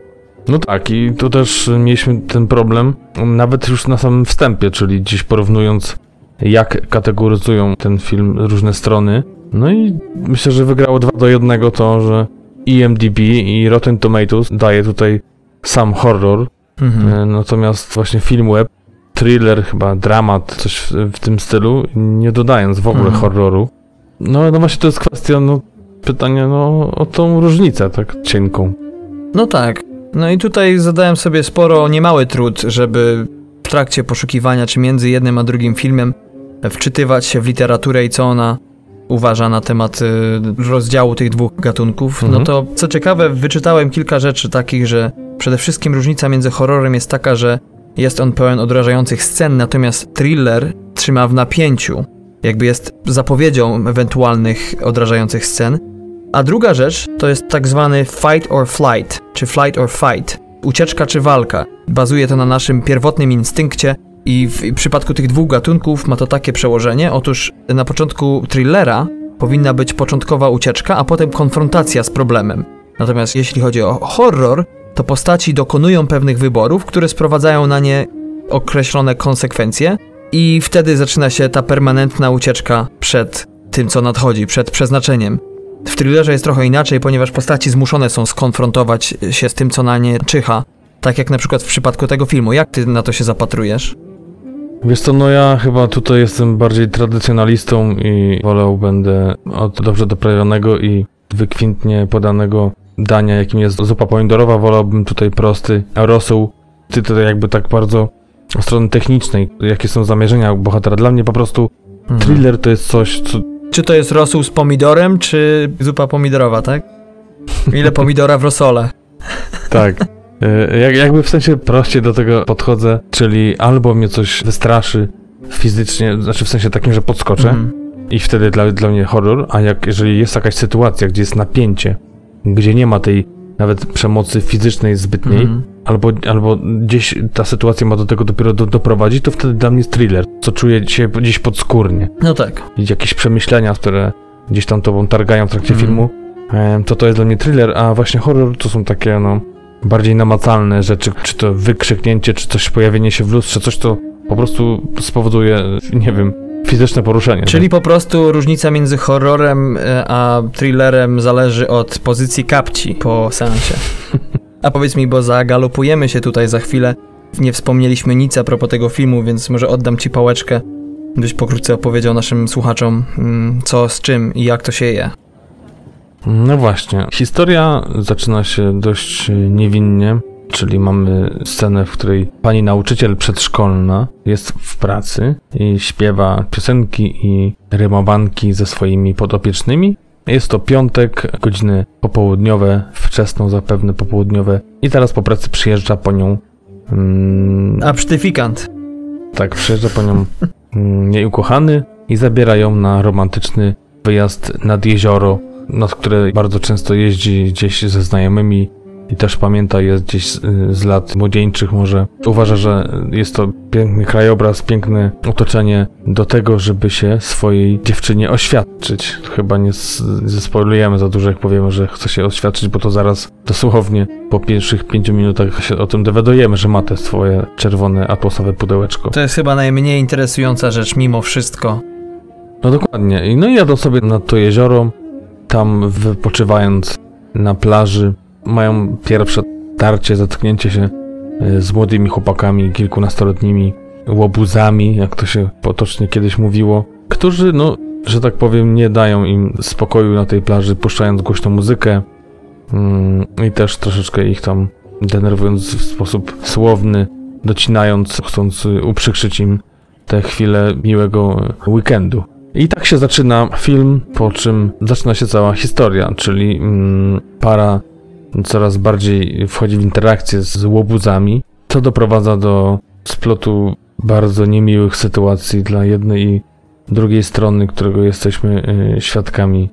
No tak, i tu też mieliśmy ten problem, nawet już na samym wstępie, czyli dziś porównując, jak kategoryzują ten film różne strony. No i myślę, że wygrało dwa do jednego to, że I M D B i Rotten Tomatoes daje tutaj sam horror, mhm. natomiast właśnie Filmweb, thriller, chyba dramat, coś w, w tym stylu, nie dodając w ogóle mhm. horroru. No, no właśnie to jest kwestia, no, pytania no, o tą różnicę tak cienką. No tak. No i tutaj zadałem sobie sporo, niemały trud, żeby w trakcie poszukiwania, czy między jednym a drugim filmem, wczytywać się w literaturę i co ona uważa na temat y, rozdziału tych dwóch gatunków. Mhm. No to co ciekawe, wyczytałem kilka rzeczy takich, że przede wszystkim różnica między horrorem jest taka, że jest on pełen odrażających scen, natomiast thriller trzyma w napięciu, jakby jest zapowiedzią ewentualnych odrażających scen. A druga rzecz to jest tak zwany fight or flight, czy flight or fight. ucieczka czy walka. Bazuje to na naszym pierwotnym instynkcie i w przypadku tych dwóch gatunków ma to takie przełożenie. Otóż na początku thrillera powinna być początkowa ucieczka, a potem konfrontacja z problemem. Natomiast jeśli chodzi o horror, to postaci dokonują pewnych wyborów, które sprowadzają na nie określone konsekwencje i wtedy zaczyna się ta permanentna ucieczka przed tym, co nadchodzi, przed przeznaczeniem. W thrillerze jest trochę inaczej, ponieważ postaci zmuszone są skonfrontować się z tym, co na nie czyha. Tak jak na przykład w przypadku tego filmu. Jak ty na to się zapatrujesz? Wiesz co, no ja chyba tutaj jestem bardziej tradycjonalistą i wolał będę od dobrze doprawionego i wykwintnie podanego dania, jakim jest zupa pomidorowa, wolałbym tutaj prosty rosół. Ty tutaj jakby tak bardzo od strony technicznej, jakie są zamierzenia bohatera. Dla mnie po prostu hmm. thriller to jest coś, co... Czy to jest rosół z pomidorem, czy zupa pomidorowa, tak? Ile pomidora w rosole? Tak. Jak, jakby w sensie prościej do tego podchodzę, czyli albo mnie coś wystraszy fizycznie, znaczy w sensie takim, że podskoczę mm. i wtedy dla, dla mnie horror, a jak jeżeli jest jakaś sytuacja, gdzie jest napięcie, gdzie nie ma tej nawet przemocy fizycznej zbytniej, mm. albo, albo gdzieś ta sytuacja ma do tego dopiero do, doprowadzić, to wtedy dla mnie jest thriller, co czuję się gdzieś podskórnie. No tak. I jakieś przemyślenia, które gdzieś tam tobą targają w trakcie mm. filmu, to to jest dla mnie thriller, a właśnie horror to są takie, no, bardziej namacalne rzeczy, czy to wykrzyknięcie, czy coś, pojawienie się w lustrze, coś, co po prostu spowoduje, nie wiem, fizyczne poruszenie. Czyli tak? Po prostu różnica między horrorem a thrillerem zależy od pozycji kapci po seansie. A powiedz mi, bo zagalopujemy się tutaj za chwilę, nie wspomnieliśmy nic a propos tego filmu, więc może oddam ci pałeczkę, byś pokrótce opowiedział naszym słuchaczom, co z czym i jak to się je. No właśnie, historia zaczyna się dość niewinnie, czyli mamy scenę, w której pani nauczyciel przedszkolna jest w pracy i śpiewa piosenki i rymowanki ze swoimi podopiecznymi. Jest to piątek, godziny popołudniowe, wczesną zapewne popołudniowe i teraz po pracy przyjeżdża po nią... Mm, absztyfikant. Tak, przyjeżdża po nią mm, jej ukochany i zabiera ją na romantyczny wyjazd nad jezioro, nad które bardzo często jeździ gdzieś ze znajomymi i też pamięta, jest gdzieś z, z lat młodzieńczych może. Uważa, że jest to piękny krajobraz, piękne otoczenie do tego, żeby się swojej dziewczynie oświadczyć. Chyba nie zespoilujemy za dużo, jak powiemy, że chce się oświadczyć, bo to zaraz dosłownie po pierwszych pięciu minutach się o tym dowiadujemy, że ma te swoje czerwone atłasowe pudełeczko. To jest chyba najmniej interesująca rzecz mimo wszystko. No dokładnie. No i jadą sobie nad to jezioro. Tam wypoczywając na plaży mają pierwsze tarcie, zetknięcie się z młodymi chłopakami, kilkunastoletnimi łobuzami, jak to się potocznie kiedyś mówiło, którzy, no, że tak powiem, nie dają im spokoju na tej plaży, puszczając głośną muzykę mm, i też troszeczkę ich tam denerwując w sposób słowny, docinając, chcąc uprzykrzyć im te chwile miłego weekendu. I tak się zaczyna film, po czym zaczyna się cała historia, czyli mm, para coraz bardziej wchodzi w interakcję z łobuzami, co doprowadza do splotu bardzo niemiłych sytuacji dla jednej i drugiej strony, którego jesteśmy y, świadkami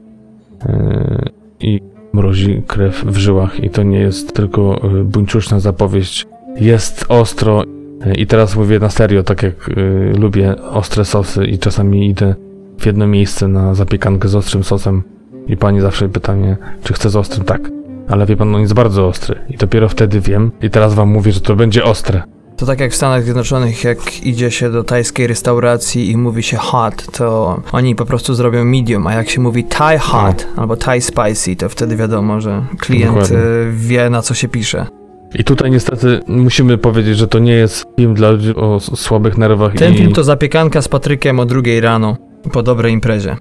y, i mrozi krew w żyłach i to nie jest tylko y, buńczuczna zapowieść, jest ostro y, i teraz mówię na serio, tak jak y, lubię ostre sosy i czasami idę w jedno miejsce na zapiekankę z ostrym sosem i pani zawsze pyta mnie, czy chcę z ostrym? Tak. Ale wie pan, on jest bardzo ostry i dopiero wtedy wiem i teraz wam mówię, że to będzie ostre. To tak jak w Stanach Zjednoczonych, jak idzie się do tajskiej restauracji i mówi się hot, to oni po prostu zrobią medium, a jak się mówi Thai hot no. albo Thai spicy, to wtedy wiadomo, że klient Dokładnie. wie, na co się pisze. I tutaj niestety musimy powiedzieć, że to nie jest film dla ludzi o słabych nerwach. Ten i... film to zapiekanka z Patrykiem o drugiej rano, po dobrej imprezie.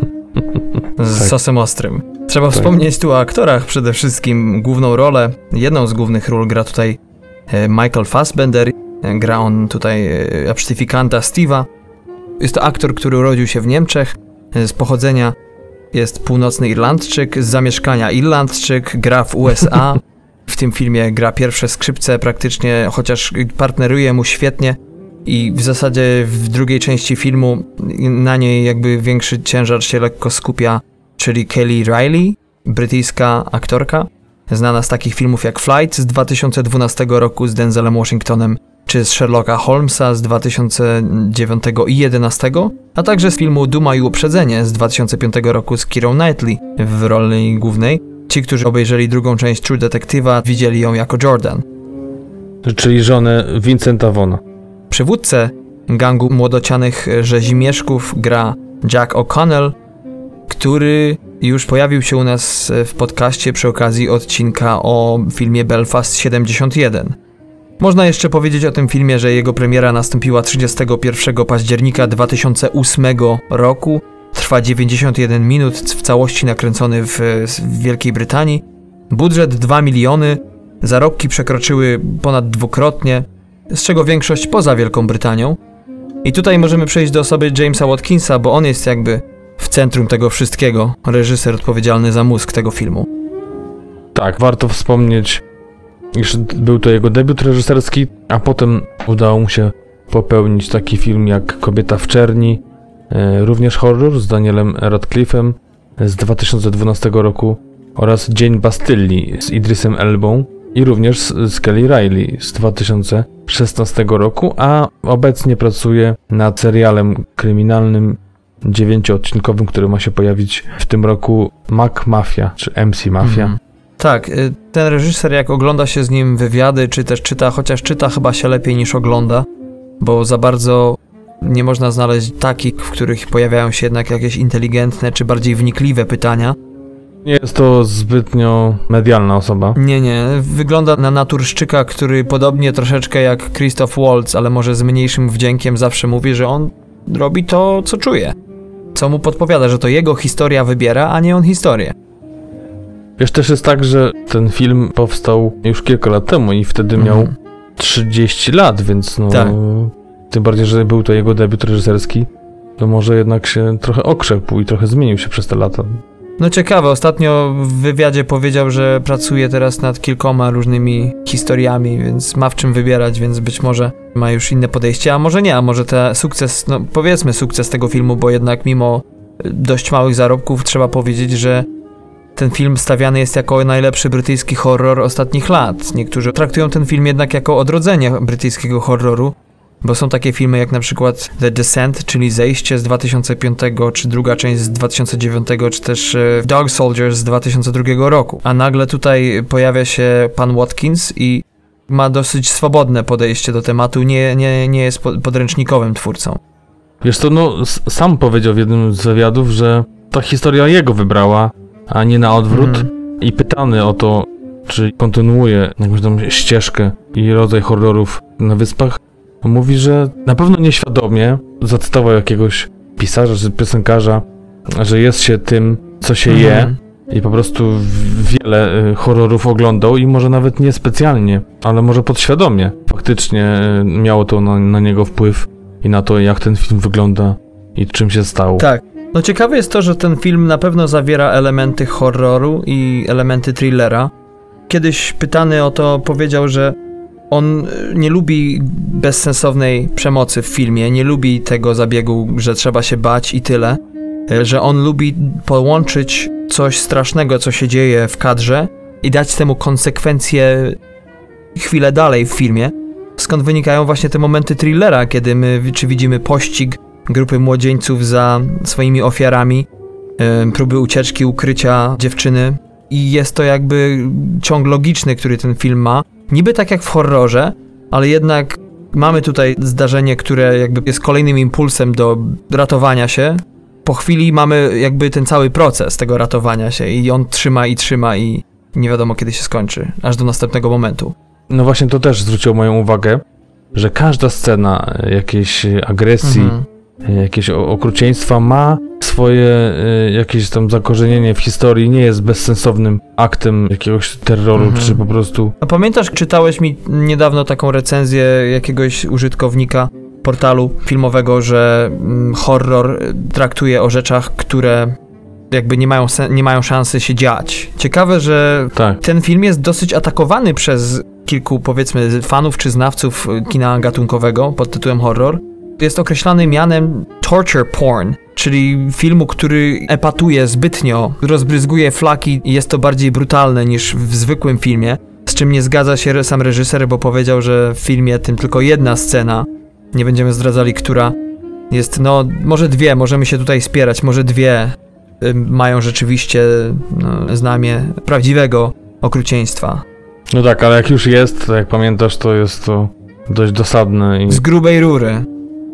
Z tak. sosem ostrym. Trzeba tak. wspomnieć tu o aktorach przede wszystkim. Główną rolę, jedną z głównych ról gra tutaj Michael Fassbender. Gra on tutaj absztyfikanta Steve'a. Jest to aktor, który urodził się w Niemczech. Z pochodzenia jest północny Irlandczyk, z zamieszkania Irlandczyk, gra w U S A. W tym filmie gra pierwsze skrzypce praktycznie, chociaż partneruje mu świetnie. I w zasadzie w drugiej części filmu na niej jakby większy ciężar się lekko skupia, czyli Kelly Reilly, brytyjska aktorka. znana z takich filmów jak Flight z dwa tysiące dwunastego roku z Denzelem Washingtonem, czy z Sherlocka Holmesa z dwa tysiące dziewiątego i dwa tysiące jedenastego, a także z filmu Duma i Uprzedzenie z dwa tysiące piątego roku z Keirą Knightley w roli głównej. Ci, którzy obejrzeli drugą część True Detective'a, widzieli ją jako Jordan. Czyli żonę Vincenta Vaughna. Przywódcę gangu młodocianych rzezimieszków gra Jack O'Connell, który już pojawił się u nas w podcaście przy okazji odcinka o filmie Belfast siedemdziesiąt jeden. Można jeszcze powiedzieć o tym filmie, że jego premiera nastąpiła trzydziestego pierwszego października dwa tysiące ósmego roku. Trwa dziewięćdziesiąt jeden minut, w całości nakręcony w, w Wielkiej Brytanii. Budżet dwa miliony, zarobki przekroczyły ponad dwukrotnie, z czego większość poza Wielką Brytanią. I tutaj możemy przejść do osoby Jamesa Watkinsa, bo on jest jakby w centrum tego wszystkiego, reżyser odpowiedzialny za mózg tego filmu. Tak, warto wspomnieć, iż był to jego debiut reżyserski, a potem udało mu się popełnić taki film jak Kobieta w czerni, e, również horror z Danielem Radcliffe'em z dwa tysiące dwunastego roku oraz Dzień Bastylii z Idrisem Elbą i również z, z Kelly Reilly z dwa tysiące szesnastego roku, a obecnie pracuje nad serialem kryminalnym dziewięcioodcinkowym, który ma się pojawić w tym roku, Mac Mafia, czy M C Mafia. Mhm. Tak, ten reżyser, jak ogląda się z nim wywiady, czy też czyta, chociaż czyta chyba się lepiej niż ogląda, bo za bardzo nie można znaleźć takich, w których pojawiają się jednak jakieś inteligentne, czy bardziej wnikliwe pytania. Nie jest to zbytnio medialna osoba. Nie, nie. Wygląda na naturszczyka, który podobnie troszeczkę jak Christoph Waltz, ale może z mniejszym wdziękiem zawsze mówi, że on robi to, co czuje. Co mu podpowiada, że to jego historia wybiera, a nie on historię. Wiesz, też jest tak, że ten film powstał już kilka lat temu i wtedy mhm. miał trzydzieści lat, więc no... Tak. Tym bardziej, że był to jego debiut reżyserski, to może jednak się trochę okrzepł i trochę zmienił się przez te lata. No ciekawe, ostatnio w wywiadzie powiedział, że pracuje teraz nad kilkoma różnymi historiami, więc ma w czym wybierać, więc być może ma już inne podejście, a może nie, a może ten sukces, no powiedzmy sukces tego filmu, bo jednak mimo dość małych zarobków trzeba powiedzieć, że ten film stawiany jest jako najlepszy brytyjski horror ostatnich lat. Niektórzy traktują ten film jednak jako odrodzenie brytyjskiego horroru, bo są takie filmy jak na przykład The Descent, czyli Zejście z dwa tysiące piątego, czy druga część z dwa tysiące dziewiątego, czy też Dog Soldiers z dwa tysiące drugiego roku. A nagle tutaj pojawia się pan Watkins i ma dosyć swobodne podejście do tematu, nie, nie, nie jest podręcznikowym twórcą. Wiesz co, no sam powiedział w jednym z wywiadów, że ta historia jego wybrała, a nie na odwrót. Mm. I pytany o to, czy kontynuuje jakąś tam ścieżkę i rodzaj horrorów na Wyspach, mówi, że na pewno nieświadomie zacytował jakiegoś pisarza czy piosenkarza, że jest się tym, co się mm. je i po prostu wiele horrorów oglądał i może nawet nie specjalnie, ale może podświadomie. Faktycznie miało to na, na niego wpływ i na to, jak ten film wygląda i czym się stał. Tak. No ciekawe jest to, że ten film na pewno zawiera elementy horroru i elementy thrillera. Kiedyś pytany o to powiedział, że on nie lubi bezsensownej przemocy w filmie, nie lubi tego zabiegu, że trzeba się bać i tyle, że on lubi połączyć coś strasznego, co się dzieje w kadrze i dać temu konsekwencje chwilę dalej w filmie, skąd wynikają właśnie te momenty thrillera, kiedy my czy widzimy pościg grupy młodzieńców za swoimi ofiarami, yy, próby ucieczki, ukrycia dziewczyny i jest to jakby ciąg logiczny, który ten film ma. Niby tak jak w horrorze, ale jednak mamy tutaj zdarzenie, które jakby jest kolejnym impulsem do ratowania się. Po chwili mamy jakby ten cały proces tego ratowania się i on trzyma i trzyma i nie wiadomo kiedy się skończy, aż do następnego momentu. No właśnie to też zwróciło moją uwagę, że każda scena jakiejś agresji, mhm. jakieś okrucieństwa ma swoje y, jakieś tam zakorzenienie w historii, nie jest bezsensownym aktem jakiegoś terroru, mhm. czy po prostu... A pamiętasz, czytałeś mi niedawno taką recenzję jakiegoś użytkownika portalu filmowego, że mm, horror traktuje o rzeczach, które jakby nie mają, sen- nie mają szansy się dziać. Ciekawe, że tak. Ten film jest dosyć atakowany przez kilku, powiedzmy, fanów czy znawców kina gatunkowego pod tytułem horror. Jest określany mianem torture porn, czyli filmu, który epatuje zbytnio, rozbryzguje flaki i jest to bardziej brutalne niż w zwykłym filmie, z czym nie zgadza się sam reżyser, bo powiedział, że w filmie tym tylko jedna scena, nie będziemy zdradzali, która jest, no może dwie, możemy się tutaj spierać, może dwie y, mają rzeczywiście no, znamię prawdziwego okrucieństwa. No tak, ale jak już jest, to jak pamiętasz, to jest to dość dosadne. I... Z grubej rury.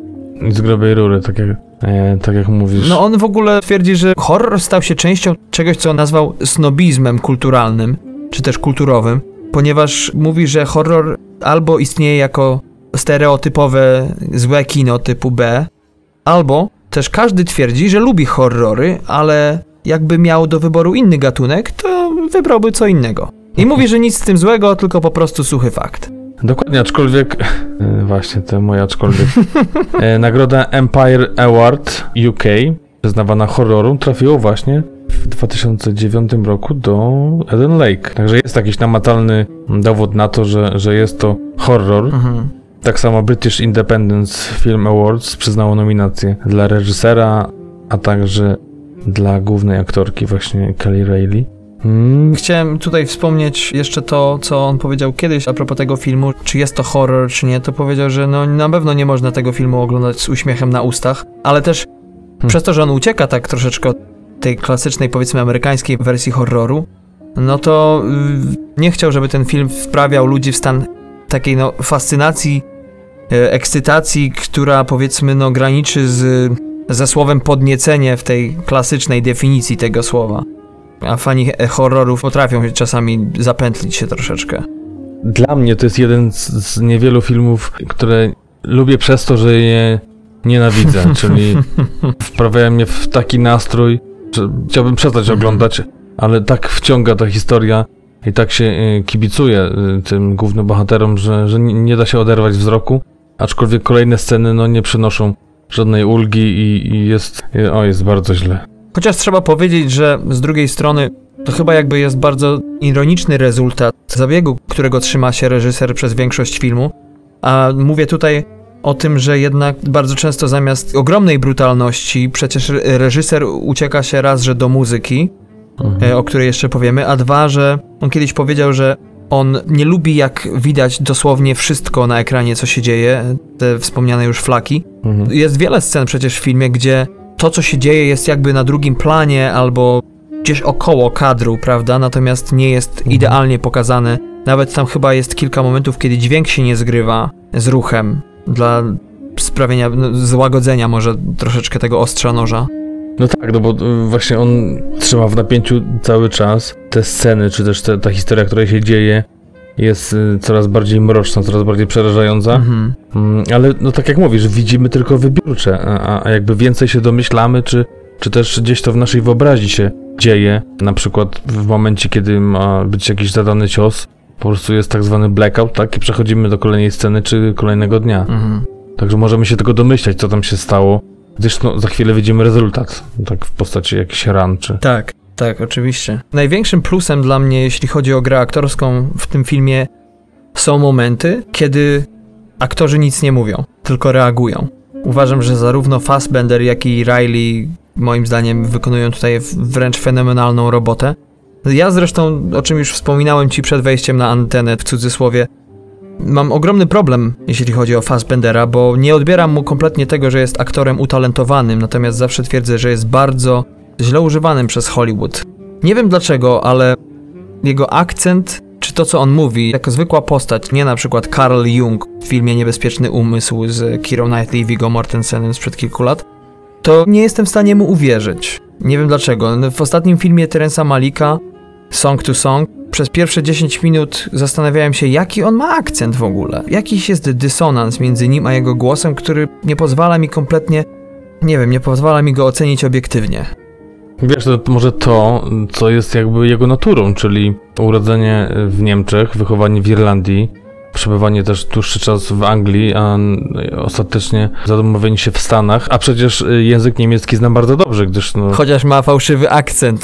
I z grubej rury, tak jak, e, tak jak mówisz. No on w ogóle twierdzi, że horror stał się częścią czegoś, co nazwał snobizmem kulturalnym, czy też kulturowym, ponieważ mówi, że horror albo istnieje jako stereotypowe, złe kino typu B, albo też każdy twierdzi, że lubi horrory, ale jakby miał do wyboru inny gatunek, to wybrałby co innego. I mówi, że nic z tym złego, tylko po prostu suchy fakt. Dokładnie, aczkolwiek, e, właśnie to moje aczkolwiek, e, nagroda Empire Award U K, przyznawana horrorom, trafiło właśnie w dwa tysiące dziewiątym roku do Eden Lake. Także jest jakiś namacalny dowód na to, że, że jest to horror. Mhm. Tak samo British Independent Film Awards przyznało nominację dla reżysera, a także dla głównej aktorki właśnie Kelly Reilly. Hmm. Chciałem tutaj wspomnieć jeszcze to, co on powiedział kiedyś a propos tego filmu, czy jest to horror, czy nie, to powiedział, że no na pewno nie można tego filmu oglądać z uśmiechem na ustach, ale też hmm. przez to, że on ucieka tak troszeczkę od tej klasycznej, powiedzmy, amerykańskiej wersji horroru, no to yy, nie chciał, żeby ten film wprawiał ludzi w stan takiej no fascynacji, yy, ekscytacji, która powiedzmy no graniczy z, ze słowem podniecenie w tej klasycznej definicji tego słowa. A fani horrorów potrafią czasami zapętlić się troszeczkę. Dla mnie to jest jeden z, z niewielu filmów, które lubię przez to, że je nienawidzę, czyli wprawiają mnie w taki nastrój, że chciałbym przestać oglądać, ale tak wciąga ta historia i tak się kibicuje tym głównym bohaterom, że, że nie da się oderwać wzroku, aczkolwiek kolejne sceny no, nie przynoszą żadnej ulgi i, i jest, o, jest bardzo źle. Chociaż trzeba powiedzieć, że z drugiej strony to chyba jakby jest bardzo ironiczny rezultat zabiegu, którego trzyma się reżyser przez większość filmu, a mówię tutaj o tym, że jednak bardzo często zamiast ogromnej brutalności przecież reżyser ucieka się raz, że do muzyki, mhm. o której jeszcze powiemy, a dwa, że on kiedyś powiedział, że on nie lubi jak widać dosłownie wszystko na ekranie, co się dzieje, te wspomniane już flaki. Mhm. Jest wiele scen przecież w filmie, gdzie to, co się dzieje, jest jakby na drugim planie albo gdzieś około kadru, prawda? Natomiast nie jest mhm. idealnie pokazane. Nawet tam chyba jest kilka momentów, kiedy dźwięk się nie zgrywa z ruchem dla sprawienia, no, złagodzenia może troszeczkę tego ostrza noża. No tak, no bo właśnie on trzyma w napięciu cały czas. Te sceny, czy też te, ta historia, która się dzieje, jest coraz bardziej mroczna, coraz bardziej przerażająca. Mhm. Ale no tak jak mówisz, widzimy tylko wybiórcze, a, a jakby więcej się domyślamy, czy, czy też gdzieś to w naszej wyobraźni się dzieje. Na przykład w momencie, kiedy ma być jakiś zadany cios, po prostu jest tak zwany blackout, tak? I przechodzimy do kolejnej sceny, czy kolejnego dnia. Mhm. Także możemy się tylko domyślać, co tam się stało, gdyż no, za chwilę widzimy rezultat, tak w postaci jakichś ran, czy... Tak. Tak, oczywiście. Największym plusem dla mnie, jeśli chodzi o grę aktorską w tym filmie, są momenty, kiedy aktorzy nic nie mówią, tylko reagują. Uważam, że zarówno Fassbender, jak i Reilly, moim zdaniem, wykonują tutaj wręcz fenomenalną robotę. Ja zresztą, o czym już wspominałem ci przed wejściem na antenę, w cudzysłowie, mam ogromny problem, jeśli chodzi o Fassbendera, bo nie odbieram mu kompletnie tego, że jest aktorem utalentowanym, natomiast zawsze twierdzę, że jest bardzo źle używanym przez Hollywood. Nie wiem dlaczego, ale jego akcent, czy to co on mówi, jako zwykła postać, nie na przykład Carl Jung w filmie Niebezpieczny Umysł z Keirą Knightley i Viggo Mortensenem sprzed kilku lat, to nie jestem w stanie mu uwierzyć. Nie wiem dlaczego. W ostatnim filmie Terensa Malika, Song to Song, przez pierwsze dziesięć minut zastanawiałem się, jaki on ma akcent w ogóle. Jakiś jest dysonans między nim a jego głosem, który nie pozwala mi kompletnie, nie wiem, nie pozwala mi go ocenić obiektywnie. Wiesz, to może to, co jest jakby jego naturą, czyli urodzenie w Niemczech, wychowanie w Irlandii, przebywanie też dłuższy czas w Anglii, a ostatecznie zadomowienie się w Stanach, a przecież język niemiecki znam bardzo dobrze, gdyż no... Chociaż ma fałszywy akcent.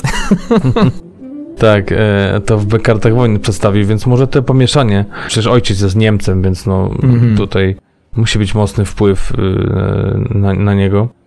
Tak, to w Kartach Wojny przedstawił, więc może to pomieszanie, przecież ojciec jest Niemcem, więc no mm-hmm. tutaj musi być mocny wpływ na, na niego.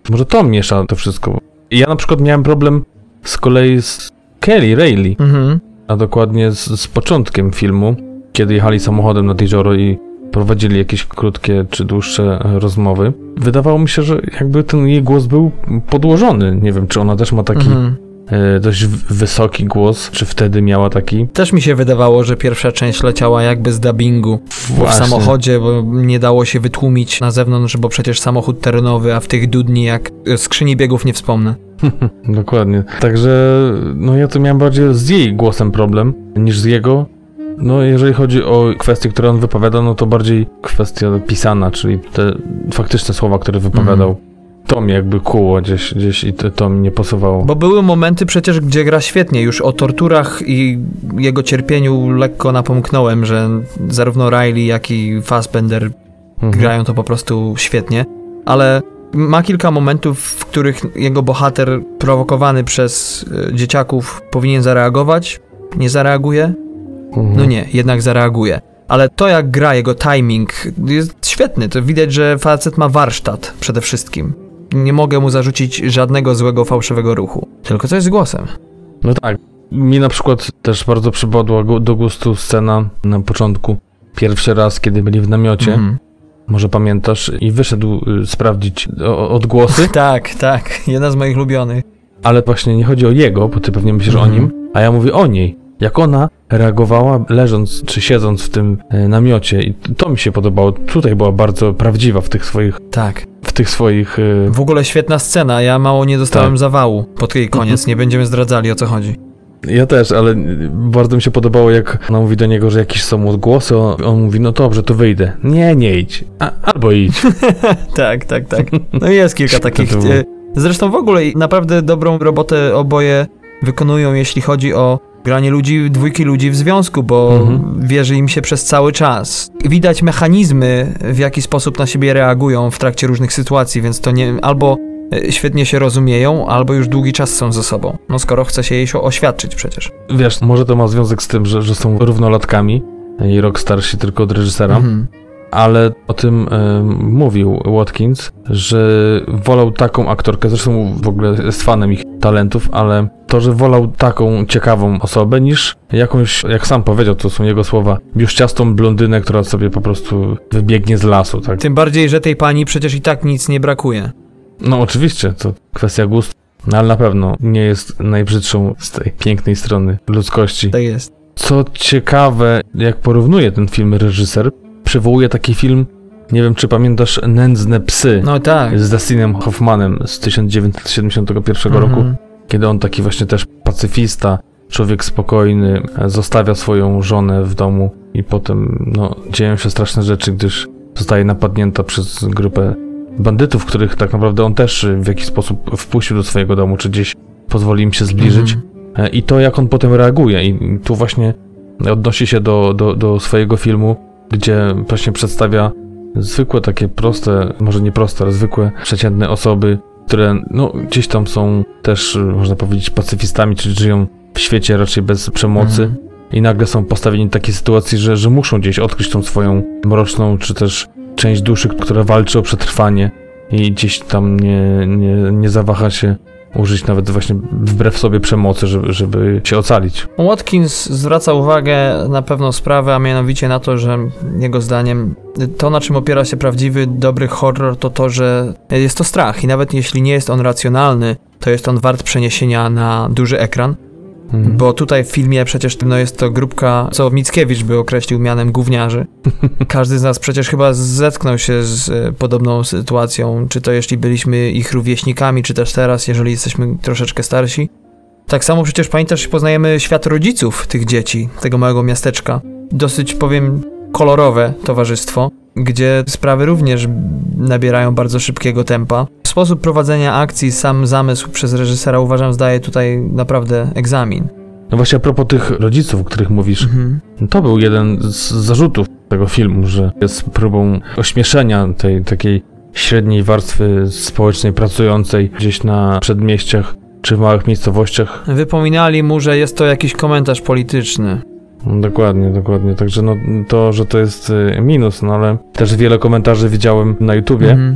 może to miesza to wszystko. Ja na przykład miałem problem z kolei z Kelly Reilly, mhm. a dokładnie z, z początkiem filmu, kiedy jechali samochodem nad jezioro i prowadzili jakieś krótkie czy dłuższe rozmowy. Wydawało mi się, że jakby ten jej głos był podłożony. Nie wiem, czy ona też ma taki mhm. e, dość wysoki głos, czy wtedy miała taki. Też mi się wydawało, że pierwsza część leciała jakby z dubbingu w samochodzie, bo nie dało się wytłumić na zewnątrz, bo przecież samochód terenowy, a w tych dudni jak skrzyni biegów nie wspomnę. Dokładnie. Także no ja tu miałem bardziej z jej głosem problem niż z jego. No jeżeli chodzi o kwestie, które on wypowiada, no to bardziej kwestia pisana, czyli te faktyczne słowa, które wypowiadał. Mm. To mnie jakby kuło gdzieś, gdzieś i to, to mi nie pasowało. Bo były momenty przecież, gdzie gra świetnie. Już o torturach i jego cierpieniu lekko napomknąłem, że zarówno Reilly, jak i Fassbender mhm. grają to po prostu świetnie. Ale ma kilka momentów, w których jego bohater prowokowany przez dzieciaków powinien zareagować. Nie zareaguje. Mhm. No nie, jednak zareaguje. Ale to, jak gra, jego timing jest świetny. To widać, że facet ma warsztat przede wszystkim. Nie mogę mu zarzucić żadnego złego, fałszywego ruchu. Tylko coś z głosem. No tak. Mi na przykład też bardzo przypadła do gustu scena na początku. Pierwszy raz, kiedy byli w namiocie. Mhm. Może pamiętasz? I wyszedł y, sprawdzić o, odgłosy. Tak, tak. Jedna z moich ulubionych. Ale właśnie nie chodzi o jego, bo ty pewnie myślisz mhm. o nim, a ja mówię o niej. Jak ona reagowała leżąc czy siedząc w tym e, namiocie i to mi się podobało. Tutaj była bardzo prawdziwa w tych swoich... Tak. W tych swoich... E... W ogóle świetna scena. Ja mało nie dostałem tak. zawału pod jej koniec. Nie będziemy zdradzali, o co chodzi. Ja też, ale bardzo mi się podobało, jak ona mówi do niego, że jakieś są odgłosy. On, on mówi, no dobrze, to wyjdę. Nie, nie idź. A, albo idź. tak, tak, tak. No jest kilka takich... Zresztą w ogóle naprawdę dobrą robotę oboje wykonują, jeśli chodzi o granie ludzi, dwójki ludzi w związku, bo mhm. wierzy im się przez cały czas. Widać mechanizmy, w jaki sposób na siebie reagują w trakcie różnych sytuacji, więc to nie, albo świetnie się rozumieją, albo już długi czas są ze sobą. No skoro chce się jej oświadczyć przecież. Wiesz, może to ma związek z tym, że, że są równolatkami i rok starsi tylko od reżysera, mhm. ale o tym y, mówił Watkins, że wolał taką aktorkę, zresztą w ogóle jest fanem ich talentów, ale to, że wolał taką ciekawą osobę niż jakąś, jak sam powiedział, to są jego słowa, biuściastą blondynę, która sobie po prostu wybiegnie z lasu. Tak? Tym bardziej, że tej pani przecież i tak nic nie brakuje. No oczywiście, to kwestia gustu, no, ale na pewno nie jest najbrzydszą z tej pięknej strony ludzkości. Tak jest. Co ciekawe, jak porównuje ten film reżyser, przywołuje taki film, nie wiem czy pamiętasz, Nędzne psy. No tak. Z Dustinem Hoffmanem z tysiąc dziewięćset siedemdziesiątego pierwszego mhm. roku, kiedy on taki właśnie też pacyfista, człowiek spokojny, zostawia swoją żonę w domu i potem no, dzieją się straszne rzeczy, gdyż zostaje napadnięta przez grupę bandytów, których tak naprawdę on też w jakiś sposób wpuścił do swojego domu, czy gdzieś pozwoli im się zbliżyć. Mhm. I to, jak on potem reaguje. I tu właśnie odnosi się do, do, do swojego filmu, gdzie właśnie przedstawia zwykłe, takie proste, może nie proste, ale zwykłe, przeciętne osoby, które no, gdzieś tam są też, można powiedzieć, pacyfistami, czyli żyją w świecie raczej bez przemocy mhm. i nagle są postawieni w takiej sytuacji, że, że muszą gdzieś odkryć tą swoją mroczną, czy też część duszy, która walczy o przetrwanie i gdzieś tam nie, nie, nie zawaha się użyć nawet właśnie wbrew sobie przemocy, żeby, żeby się ocalić. Watkins zwraca uwagę na pewną sprawę, a mianowicie na to, że jego zdaniem to, na czym opiera się prawdziwy, dobry horror, to to, że jest to strach i nawet jeśli nie jest on racjonalny, to jest on wart przeniesienia na duży ekran. Hmm. Bo tutaj w filmie przecież no jest to grupka, co Mickiewicz by określił mianem gówniarzy. Każdy z nas przecież chyba zetknął się z e, podobną sytuacją, czy to jeśli byliśmy ich rówieśnikami, czy też teraz, jeżeli jesteśmy troszeczkę starsi. Tak samo przecież pamiętasz, poznajemy świat rodziców tych dzieci, tego małego miasteczka. Dosyć, powiem, kolorowe towarzystwo, gdzie sprawy również nabierają bardzo szybkiego tempa. Sposób prowadzenia akcji, sam zamysł przez reżysera, uważam, zdaje tutaj naprawdę egzamin. No właśnie a propos tych rodziców, o których mówisz, mhm. to był jeden z zarzutów tego filmu, że jest próbą ośmieszenia tej takiej średniej warstwy społecznej pracującej gdzieś na przedmieściach czy w małych miejscowościach. Wypominali mu, że jest to jakiś komentarz polityczny. Dokładnie, dokładnie. Także no to, że to jest minus, no ale też wiele komentarzy widziałem na YouTubie, mm-hmm.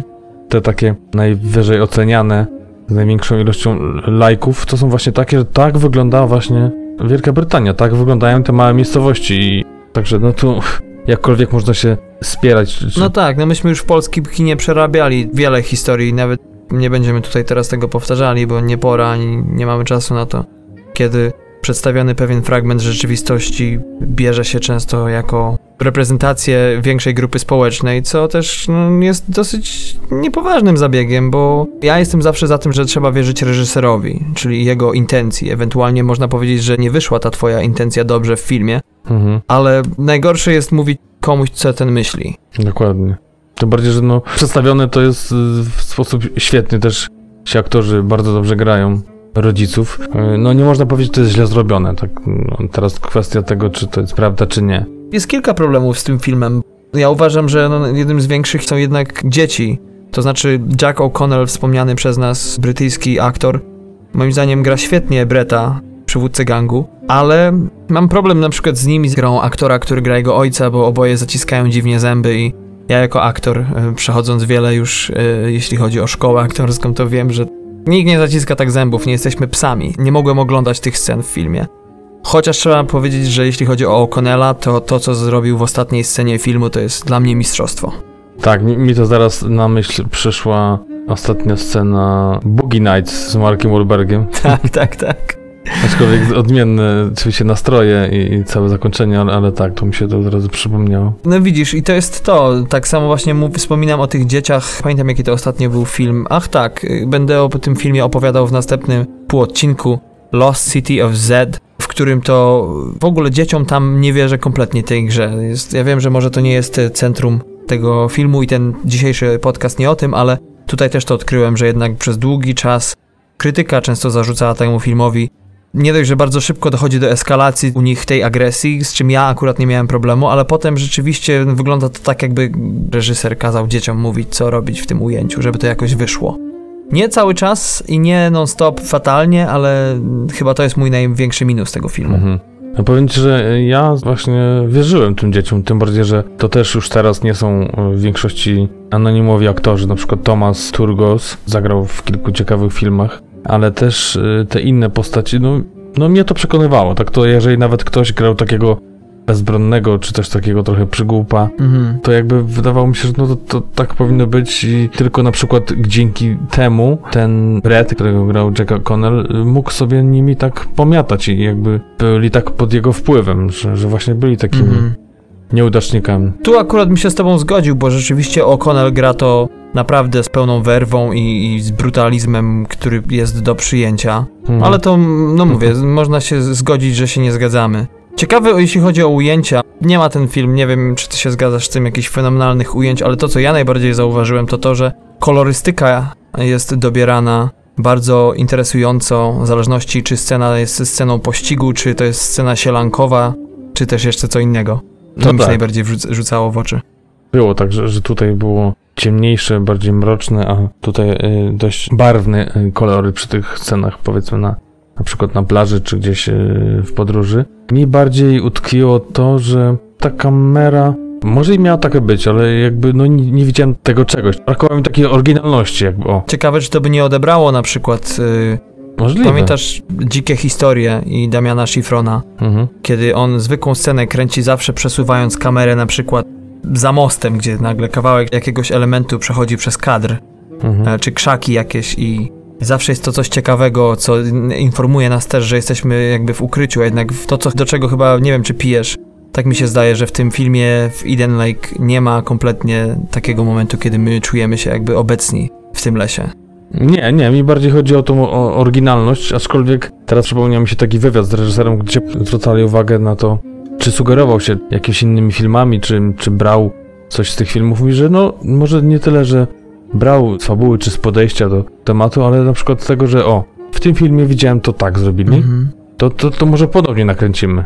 te takie najwyżej oceniane, z największą ilością lajków, to są właśnie takie, że tak wygląda właśnie Wielka Brytania, tak wyglądają te małe miejscowości i także no tu jakkolwiek można się spierać. Czy... No tak, no myśmy już w polskim kinie przerabiali wiele historii, nawet nie będziemy tutaj teraz tego powtarzali, bo nie pora, ani nie mamy czasu na to, kiedy przedstawiony pewien fragment rzeczywistości bierze się często jako reprezentację większej grupy społecznej, co też no, jest dosyć niepoważnym zabiegiem, bo ja jestem zawsze za tym, że trzeba wierzyć reżyserowi, czyli jego intencji. Ewentualnie można powiedzieć, że nie wyszła ta twoja intencja dobrze w filmie, mhm. ale najgorsze jest mówić komuś, co ten myśli. Dokładnie. Tym bardziej, że no, przedstawione to jest w sposób świetny, też ci aktorzy bardzo dobrze grają rodziców. No nie można powiedzieć, że to jest źle zrobione. Tak, no, teraz kwestia tego, czy to jest prawda, czy nie. Jest kilka problemów z tym filmem. Ja uważam, że no, jednym z większych są jednak dzieci. To znaczy Jack O'Connell, wspomniany przez nas brytyjski aktor, moim zdaniem gra świetnie Bretta, przywódcę gangu, ale mam problem na przykład z nim i z grą aktora, który gra jego ojca, bo oboje zaciskają dziwnie zęby i ja jako aktor, przechodząc wiele już, jeśli chodzi o szkołę aktorską, to wiem, że nikt nie zaciska tak zębów, nie jesteśmy psami. Nie mogłem oglądać tych scen w filmie. Chociaż trzeba powiedzieć, że jeśli chodzi o O'Connella, to to, co zrobił w ostatniej scenie filmu, to jest dla mnie mistrzostwo. Tak, mi, mi to zaraz na myśl przyszła ostatnia scena Boogie Nights z Markiem Wahlbergiem. Tak, tak, tak. Aczkolwiek odmienne oczywiście nastroje i, i całe zakończenie, ale, ale tak, to mi się to od razu przypomniało. No widzisz, i to jest to. Tak samo właśnie mów, wspominam o tych dzieciach. Pamiętam, jaki to ostatnio był film. Ach tak, będę o tym filmie opowiadał w następnym półodcinku Lost City of Z, w którym to w ogóle dzieciom tam nie wierzę kompletnie tej grze. Jest, ja wiem, że może to nie jest centrum tego filmu i ten dzisiejszy podcast nie o tym, ale tutaj też to odkryłem, że jednak przez długi czas krytyka często zarzucała temu filmowi. Nie dość, że bardzo szybko dochodzi do eskalacji u nich tej agresji, z czym ja akurat nie miałem problemu, ale potem rzeczywiście wygląda to tak, jakby reżyser kazał dzieciom mówić, co robić w tym ujęciu, żeby to jakoś wyszło. Nie cały czas i nie non-stop fatalnie, ale chyba to jest mój największy minus tego filmu. Mhm. No powiem ci, że ja właśnie wierzyłem tym dzieciom, tym bardziej, że to też już teraz nie są w większości anonimowi aktorzy, na przykład Thomas Turgos zagrał w kilku ciekawych filmach, ale też te inne postaci, no, no mnie to przekonywało, tak to jeżeli nawet ktoś grał takiego bezbronnego, czy też takiego trochę przygłupa, mhm. to jakby wydawało mi się, że no to, to tak powinno być i tylko na przykład dzięki temu ten Brett, którego grał Jack O'Connell, mógł sobie nimi tak pomiatać i jakby byli tak pod jego wpływem, że, że właśnie byli takimi mhm. nieudacznikami. Tu akurat bym się z tobą zgodził, bo rzeczywiście O'Connell gra to naprawdę z pełną werwą i, i z brutalizmem, który jest do przyjęcia, mhm. ale to, no mówię, mhm. można się zgodzić, że się nie zgadzamy. Ciekawe, jeśli chodzi o ujęcia, nie ma ten film, nie wiem, czy ty się zgadzasz z tym, jakichś fenomenalnych ujęć, ale to, co ja najbardziej zauważyłem, to to, że kolorystyka jest dobierana bardzo interesująco, w zależności, czy scena jest sceną pościgu, czy to jest scena sielankowa, czy też jeszcze co innego. To no mi się tak. najbardziej wrzuc- rzucało w oczy. Było tak, że, że tutaj było ciemniejsze, bardziej mroczne, a tutaj y, dość barwne y, kolory przy tych scenach, powiedzmy na na przykład na plaży, czy gdzieś y, w podróży. Mi bardziej utkwiło to, że ta kamera może i miała takie być, ale jakby no nie, nie widziałem tego czegoś. Brakowało mi takiej oryginalności jakby, o. Ciekawe, czy to by nie odebrało na przykład... Y- Możliwe. Pamiętasz Dzikie historie i Damiana Schifrona, mhm. kiedy on zwykłą scenę kręci zawsze przesuwając kamerę na przykład za mostem, gdzie nagle kawałek jakiegoś elementu przechodzi przez kadr, mhm. czy krzaki jakieś i zawsze jest to coś ciekawego, co informuje nas też, że jesteśmy jakby w ukryciu, a jednak to, co, do czego chyba, nie wiem, czy pijesz, tak mi się zdaje, że w tym filmie w Eden Lake nie ma kompletnie takiego momentu, kiedy my czujemy się jakby obecni w tym lesie. Nie, nie, mi bardziej chodzi o tą o oryginalność, aczkolwiek teraz przypomniał mi się taki wywiad z reżyserem, gdzie zwracali uwagę na to, czy sugerował się jakimiś innymi filmami, czy, czy brał coś z tych filmów. Mówi, że no, może nie tyle, że brał z fabuły, czy z podejścia do tematu, ale na przykład z tego, że o, w tym filmie widziałem to tak zrobili, mm-hmm. to, to, to może podobnie nakręcimy.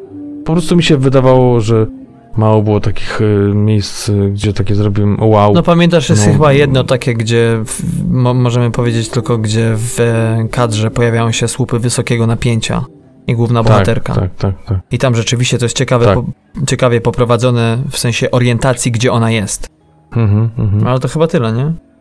Po prostu mi się wydawało, że mało było takich y, miejsc, y, gdzie takie zrobiłem wow. No pamiętasz, jest no, chyba jedno takie, gdzie w, mo, możemy powiedzieć tylko, gdzie w e, kadrze pojawiają się słupy wysokiego napięcia i główna tak, bohaterka. Tak, tak, tak. I tam rzeczywiście to jest ciekawe, tak. po, ciekawie poprowadzone w sensie orientacji, gdzie ona jest. Mhm, mhm. Ale to chyba tyle, nie?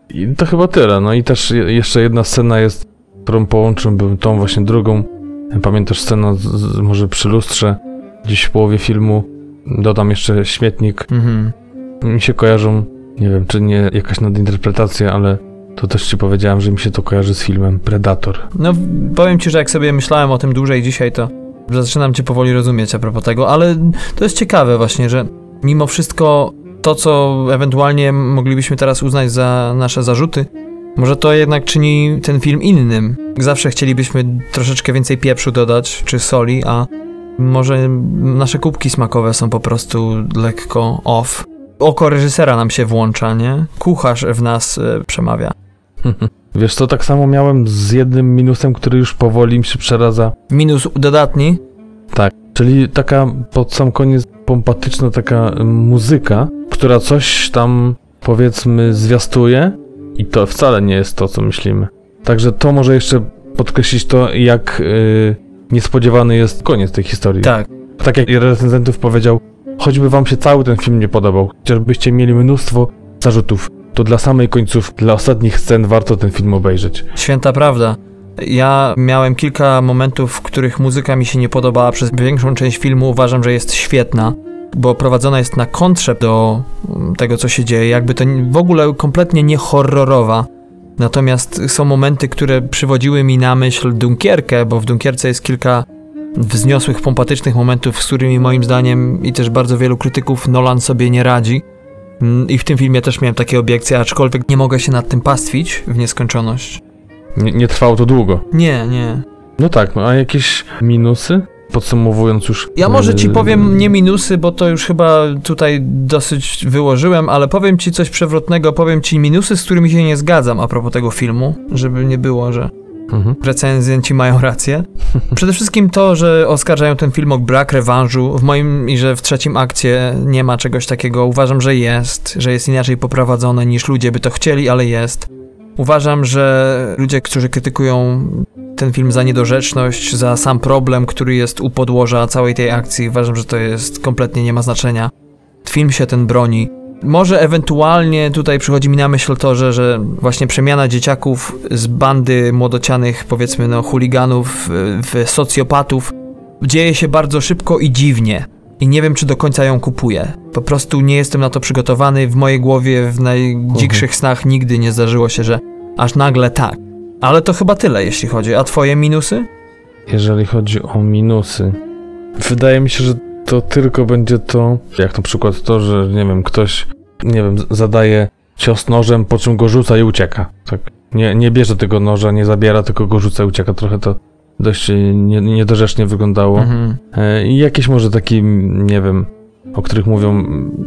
I to chyba tyle. No i też jeszcze jedna scena jest, którą połączyłbym tą właśnie drugą. Pamiętasz scenę z, z, może przy lustrze, gdzieś w połowie filmu. Dodam jeszcze śmietnik. Mhm. Mi się kojarzą, nie wiem, czy nie jakaś nadinterpretacja, ale to też ci powiedziałem, że mi się to kojarzy z filmem Predator. No, powiem ci, że jak sobie myślałem o tym dłużej dzisiaj, to zaczynam cię powoli rozumieć a propos tego, ale to jest ciekawe właśnie, że mimo wszystko to, co ewentualnie moglibyśmy teraz uznać za nasze zarzuty, może to jednak czyni ten film innym. Zawsze chcielibyśmy troszeczkę więcej pieprzu dodać, czy soli, a może nasze kubki smakowe są po prostu lekko off. Oko reżysera nam się włącza, nie? Kucharz w nas y, przemawia. Wiesz co, tak samo miałem z jednym minusem, który już powoli mi się przeradza. Minus dodatni? Tak, czyli taka pod sam koniec pompatyczna taka muzyka, która coś tam, powiedzmy, zwiastuje i to wcale nie jest to, co myślimy. Także to może jeszcze podkreślić to, jak yy, niespodziewany jest koniec tej historii. Tak. Tak jak recenzentów powiedział, choćby wam się cały ten film nie podobał, chociażbyście mieli mnóstwo zarzutów, to dla samej końcówki, dla ostatnich scen warto ten film obejrzeć. Święta prawda. Ja miałem kilka momentów, w których muzyka mi się nie podobała. Przez większą część filmu uważam, że jest świetna, bo prowadzona jest na kontrze do tego, co się dzieje. Jakby to w ogóle kompletnie nie horrorowa. Natomiast są momenty, które przywodziły mi na myśl Dunkierkę, bo w Dunkierce jest kilka wzniosłych, pompatycznych momentów, z którymi moim zdaniem i też bardzo wielu krytyków Nolan sobie nie radzi. I w tym filmie też miałem takie obiekcje, aczkolwiek nie mogę się nad tym pastwić w nieskończoność. Nie, nie trwało to długo. Nie, nie. No tak, no a jakieś minusy? Podsumowując już... Ja może ci powiem nie minusy, bo to już chyba tutaj dosyć wyłożyłem, ale powiem ci coś przewrotnego, powiem ci minusy, z którymi się nie zgadzam a propos tego filmu, żeby nie było, że mhm. recenzenci mają rację. Przede wszystkim to, że oskarżają ten film o brak rewanżu w moim i że w trzecim akcie nie ma czegoś takiego. Uważam, że jest, że jest inaczej poprowadzone niż ludzie by to chcieli, ale jest. Uważam, że ludzie, którzy krytykują ten film za niedorzeczność, za sam problem, który jest u podłoża całej tej akcji, uważam, że to jest kompletnie nie ma znaczenia. Film się ten broni. Może ewentualnie tutaj przychodzi mi na myśl to, że, że właśnie przemiana dzieciaków z bandy młodocianych, powiedzmy, no, chuliganów w socjopatów dzieje się bardzo szybko i dziwnie. I nie wiem, czy do końca ją kupuję. Po prostu nie jestem na to przygotowany. W mojej głowie w najdzikszych mhm. snach nigdy nie zdarzyło się, że aż nagle tak. Ale to chyba tyle, jeśli chodzi. A twoje minusy? Jeżeli chodzi o minusy, wydaje mi się, że to tylko będzie to, jak na przykład to, że nie wiem, ktoś, nie wiem, zadaje cios nożem, po czym go rzuca i ucieka. Tak. Nie, nie bierze tego noża, nie zabiera, tylko go rzuca i ucieka. Trochę to dość nie, niedorzecznie wyglądało. Mhm. I jakieś może takie, nie wiem, o których mówią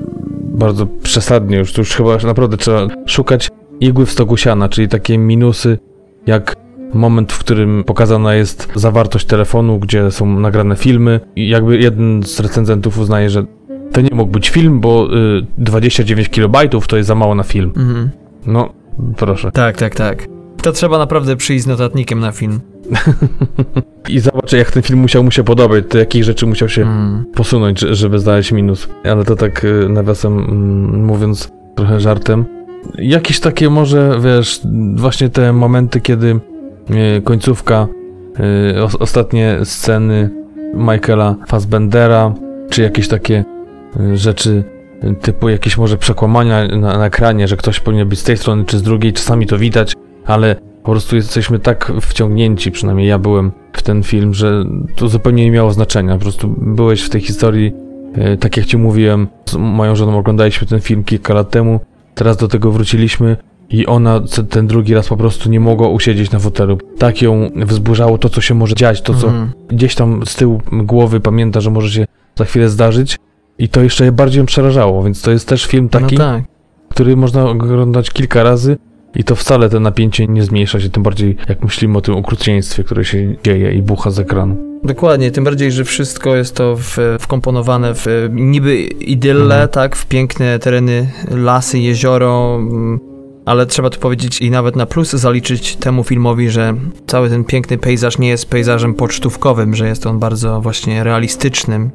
bardzo przesadnie już, to już chyba naprawdę trzeba szukać igły w stogu siana, czyli takie minusy, jak moment, w którym pokazana jest zawartość telefonu, gdzie są nagrane filmy i jakby jeden z recenzentów uznaje, że to nie mógł być film, bo y, dwadzieścia dziewięć kilobajtów to jest za mało na film. Mhm. No, proszę. Tak, tak, tak. To trzeba naprawdę przyjść z notatnikiem na film. I zobaczę, jak ten film musiał mu się podobać, to jakich rzeczy musiał się mm. posunąć, żeby znaleźć minus. Ale to tak nawiasem mówiąc, trochę żartem. Jakieś takie może, wiesz, właśnie te momenty, kiedy końcówka, ostatnie sceny Michaela Fassbendera, czy jakieś takie rzeczy typu jakieś może przekłamania na, na ekranie, że ktoś powinien być z tej strony czy z drugiej, czasami to widać, ale po prostu jesteśmy tak wciągnięci, przynajmniej ja byłem w ten film, że to zupełnie nie miało znaczenia. Po prostu byłeś w tej historii, tak jak ci mówiłem, z moją żoną oglądaliśmy ten film kilka lat temu, teraz do tego wróciliśmy i ona ten drugi raz po prostu nie mogła usiedzieć na fotelu. Tak ją wzburzało to, co się może dziać, to, co mm. gdzieś tam z tyłu głowy pamięta, że może się za chwilę zdarzyć i to jeszcze bardziej ją przerażało, więc to jest też film taki, no tak. który można oglądać kilka razy i to wcale to napięcie nie zmniejsza się, tym bardziej jak myślimy o tym okrucieństwie, które się dzieje i bucha z ekranu. Dokładnie, tym bardziej, że wszystko jest to w, wkomponowane w niby idylle, mhm. tak, w piękne tereny, lasy, jezioro, ale trzeba tu powiedzieć i nawet na plus zaliczyć temu filmowi, że cały ten piękny pejzaż nie jest pejzażem pocztówkowym, że jest on bardzo właśnie realistycznym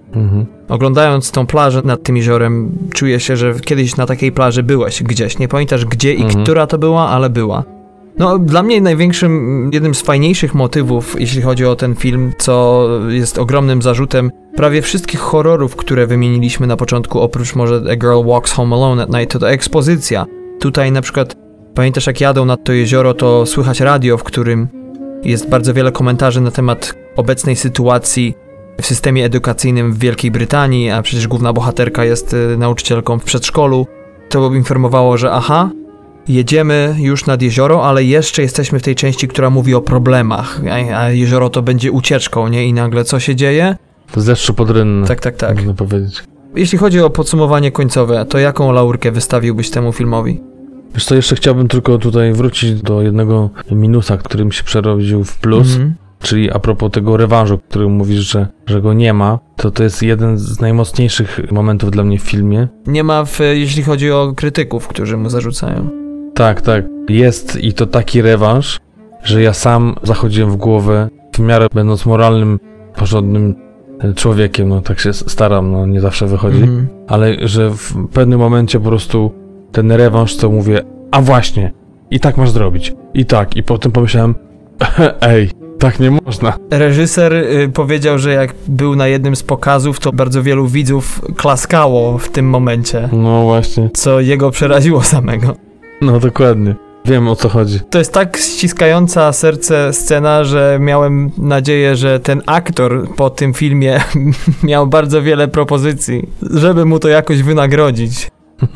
Mhm. Oglądając tą plażę nad tym jeziorem, czuję się, że kiedyś na takiej plaży byłeś gdzieś. Nie pamiętasz gdzie i mhm. która to była, ale była. No, dla mnie największym, jednym z fajniejszych motywów, jeśli chodzi o ten film, co jest ogromnym zarzutem prawie wszystkich horrorów, które wymieniliśmy na początku, oprócz może A Girl Walks Home Alone at Night, to, to ekspozycja. Tutaj na przykład, pamiętasz jak jadą nad to jezioro, to słychać radio, w którym jest bardzo wiele komentarzy na temat obecnej sytuacji w systemie edukacyjnym w Wielkiej Brytanii, a przecież główna bohaterka jest y, nauczycielką w przedszkolu. To informowało, że aha, jedziemy już nad jezioro, ale jeszcze jesteśmy w tej części, która mówi o problemach, a, a jezioro to będzie ucieczką, nie? I nagle co się dzieje? Zeszczu pod rynne. Tak, tak, tak. Można powiedzieć. Jeśli chodzi o podsumowanie końcowe, to jaką laurkę wystawiłbyś temu filmowi? Wiesz co, jeszcze chciałbym tylko tutaj wrócić do jednego minusa, który mi się przerodził w plus, mm-hmm. czyli a propos tego rewanżu, który mówisz, że, że go nie ma, to to jest jeden z najmocniejszych momentów dla mnie w filmie. Nie ma, w, jeśli chodzi o krytyków, którzy mu zarzucają. Tak, tak. Jest i to taki rewanż, że ja sam zachodziłem w głowę, w miarę będąc moralnym, porządnym człowiekiem, no tak się staram, no nie zawsze wychodzi, mm-hmm. ale że w pewnym momencie po prostu ten rewanż, co mówię, a właśnie, i tak masz zrobić, i tak, i potem pomyślałem, ej, tak nie można. Reżyser y, powiedział, że jak był na jednym z pokazów, to bardzo wielu widzów klaskało w tym momencie. No właśnie. Co jego przeraziło samego. No dokładnie. Wiem, o co chodzi. To jest tak ściskająca serce scena, że miałem nadzieję, że ten aktor po tym filmie miał bardzo wiele propozycji, żeby mu to jakoś wynagrodzić.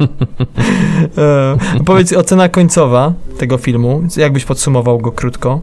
e, powiedz, ocena końcowa tego filmu, jakbyś podsumował go krótko?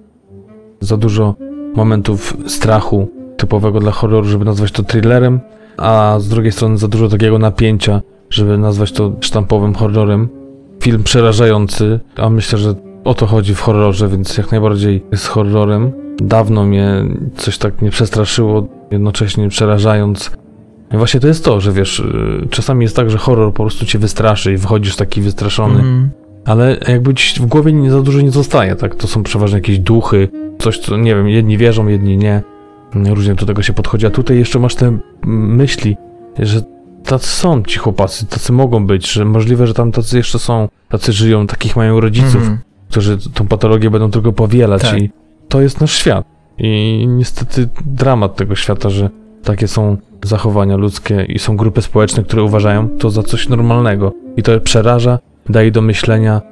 Za dużo momentów strachu typowego dla horroru, żeby nazwać to thrillerem, a z drugiej strony za dużo takiego napięcia, żeby nazwać to sztampowym horrorem. Film przerażający, a myślę, że o to chodzi w horrorze, więc jak najbardziej jest horrorem. Dawno mnie coś tak nie przestraszyło, jednocześnie przerażając. I właśnie to jest to, że wiesz, czasami jest tak, że horror po prostu cię wystraszy i wychodzisz taki wystraszony, mm. ale jakby ci w głowie nie za dużo nie zostaje, tak? To są przeważnie jakieś duchy, coś, co, nie wiem, jedni wierzą, jedni nie. Różnie do tego się podchodzi, a tutaj jeszcze masz te myśli, że tacy są ci chłopacy, tacy mogą być, że możliwe, że tam tacy jeszcze są, tacy żyją, takich mają rodziców, mm. którzy tą patologię będą tylko powielać tak. I to jest nasz świat. I niestety dramat tego świata, że takie są zachowania ludzkie i są grupy społeczne, które uważają to za coś normalnego. I to przeraża, daje do myślenia,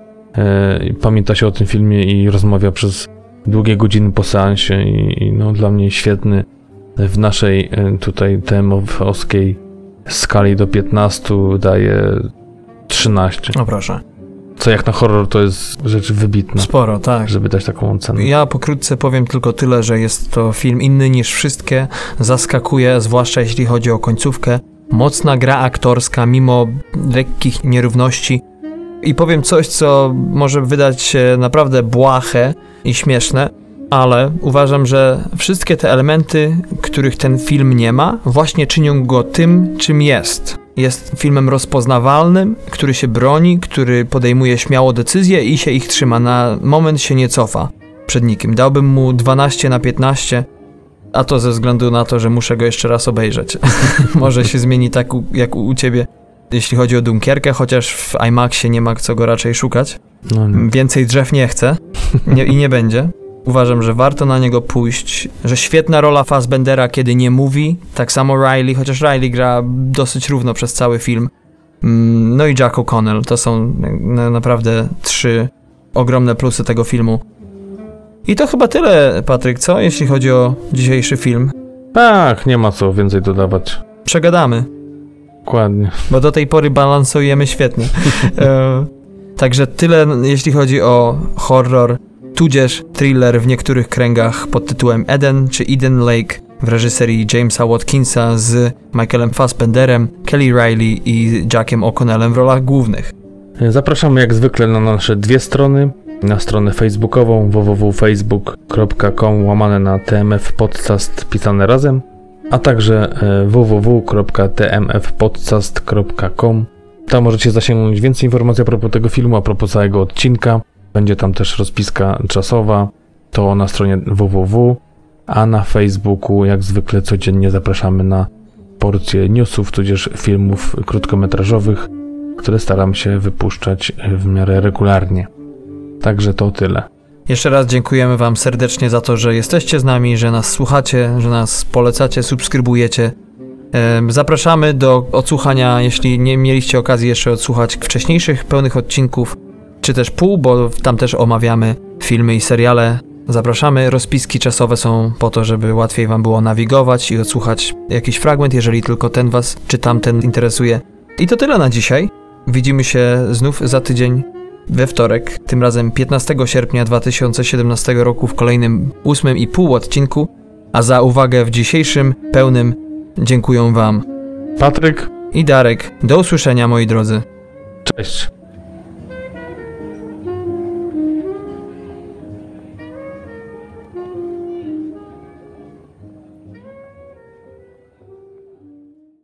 e, pamięta się o tym filmie i rozmawia przez długie godziny po seansie i, i no dla mnie świetny w naszej e, tutaj temowskiej skali do piętnastu daje trzynaście. No proszę. Co jak na horror to jest rzecz wybitna. Sporo, tak. Żeby dać taką ocenę. Ja pokrótce powiem tylko tyle, że jest to film inny niż wszystkie. Zaskakuje, zwłaszcza jeśli chodzi o końcówkę. Mocna gra aktorska, mimo lekkich nierówności. I powiem coś, co może wydać się naprawdę błahe i śmieszne, ale uważam, że wszystkie te elementy, których ten film nie ma, właśnie czynią go tym, czym jest. Jest filmem rozpoznawalnym, który się broni, który podejmuje śmiało decyzje i się ich trzyma. Na moment się nie cofa przed nikim. Dałbym mu dwanaście na piętnaście, a to ze względu na to, że muszę go jeszcze raz obejrzeć. Może się zmieni tak u, jak u, u ciebie, jeśli chodzi o Dunkierkę, chociaż w IMAXie nie ma co go raczej szukać. No nie. Więcej drzew nie chcę nie, i nie będzie. Uważam, że warto na niego pójść, że świetna rola Fassbendera, kiedy nie mówi, tak samo Riley, chociaż Riley gra dosyć równo przez cały film. No i Jack O'Connell, to są naprawdę trzy ogromne plusy tego filmu. I to chyba tyle, Patryk, co? Jeśli chodzi o dzisiejszy film. Tak, nie ma co więcej dodawać. Przegadamy. Dokładnie. Bo do tej pory balansujemy świetnie. e, także tyle, jeśli chodzi o horror, tudzież thriller w niektórych kręgach pod tytułem Eden czy Eden Lake w reżyserii Jamesa Watkinsa z Michaelem Fassbenderem, Kelly Riley i Jackiem O'Connellem w rolach głównych. Zapraszamy jak zwykle na nasze dwie strony. Na stronę facebookową w w w kropka facebook kropka com łamane na T M F Podcast pisane razem, a także w w w kropka t m f podcast kropka com. Tam możecie zasięgnąć więcej informacji a propos tego filmu, a propos całego odcinka. Będzie tam też rozpiska czasowa, to na stronie w w w, a na Facebooku jak zwykle codziennie zapraszamy na porcje newsów, tudzież filmów krótkometrażowych, które staram się wypuszczać w miarę regularnie. Także to tyle. Jeszcze raz dziękujemy wam serdecznie za to, że jesteście z nami, że nas słuchacie, że nas polecacie, subskrybujecie. Zapraszamy do odsłuchania, jeśli nie mieliście okazji jeszcze odsłuchać wcześniejszych pełnych odcinków, czy też pół, bo tam też omawiamy filmy i seriale. Zapraszamy, rozpiski czasowe są po to, żeby łatwiej wam było nawigować i odsłuchać jakiś fragment, jeżeli tylko ten was czy tamten interesuje. I to tyle na dzisiaj. Widzimy się znów za tydzień we wtorek, tym razem piętnastego sierpnia dwa tysiące siedemnastego roku w kolejnym ósmym i pół odcinku, a za uwagę w dzisiejszym pełnym dziękuję wam Patryk i Darek. Do usłyszenia, moi drodzy. Cześć.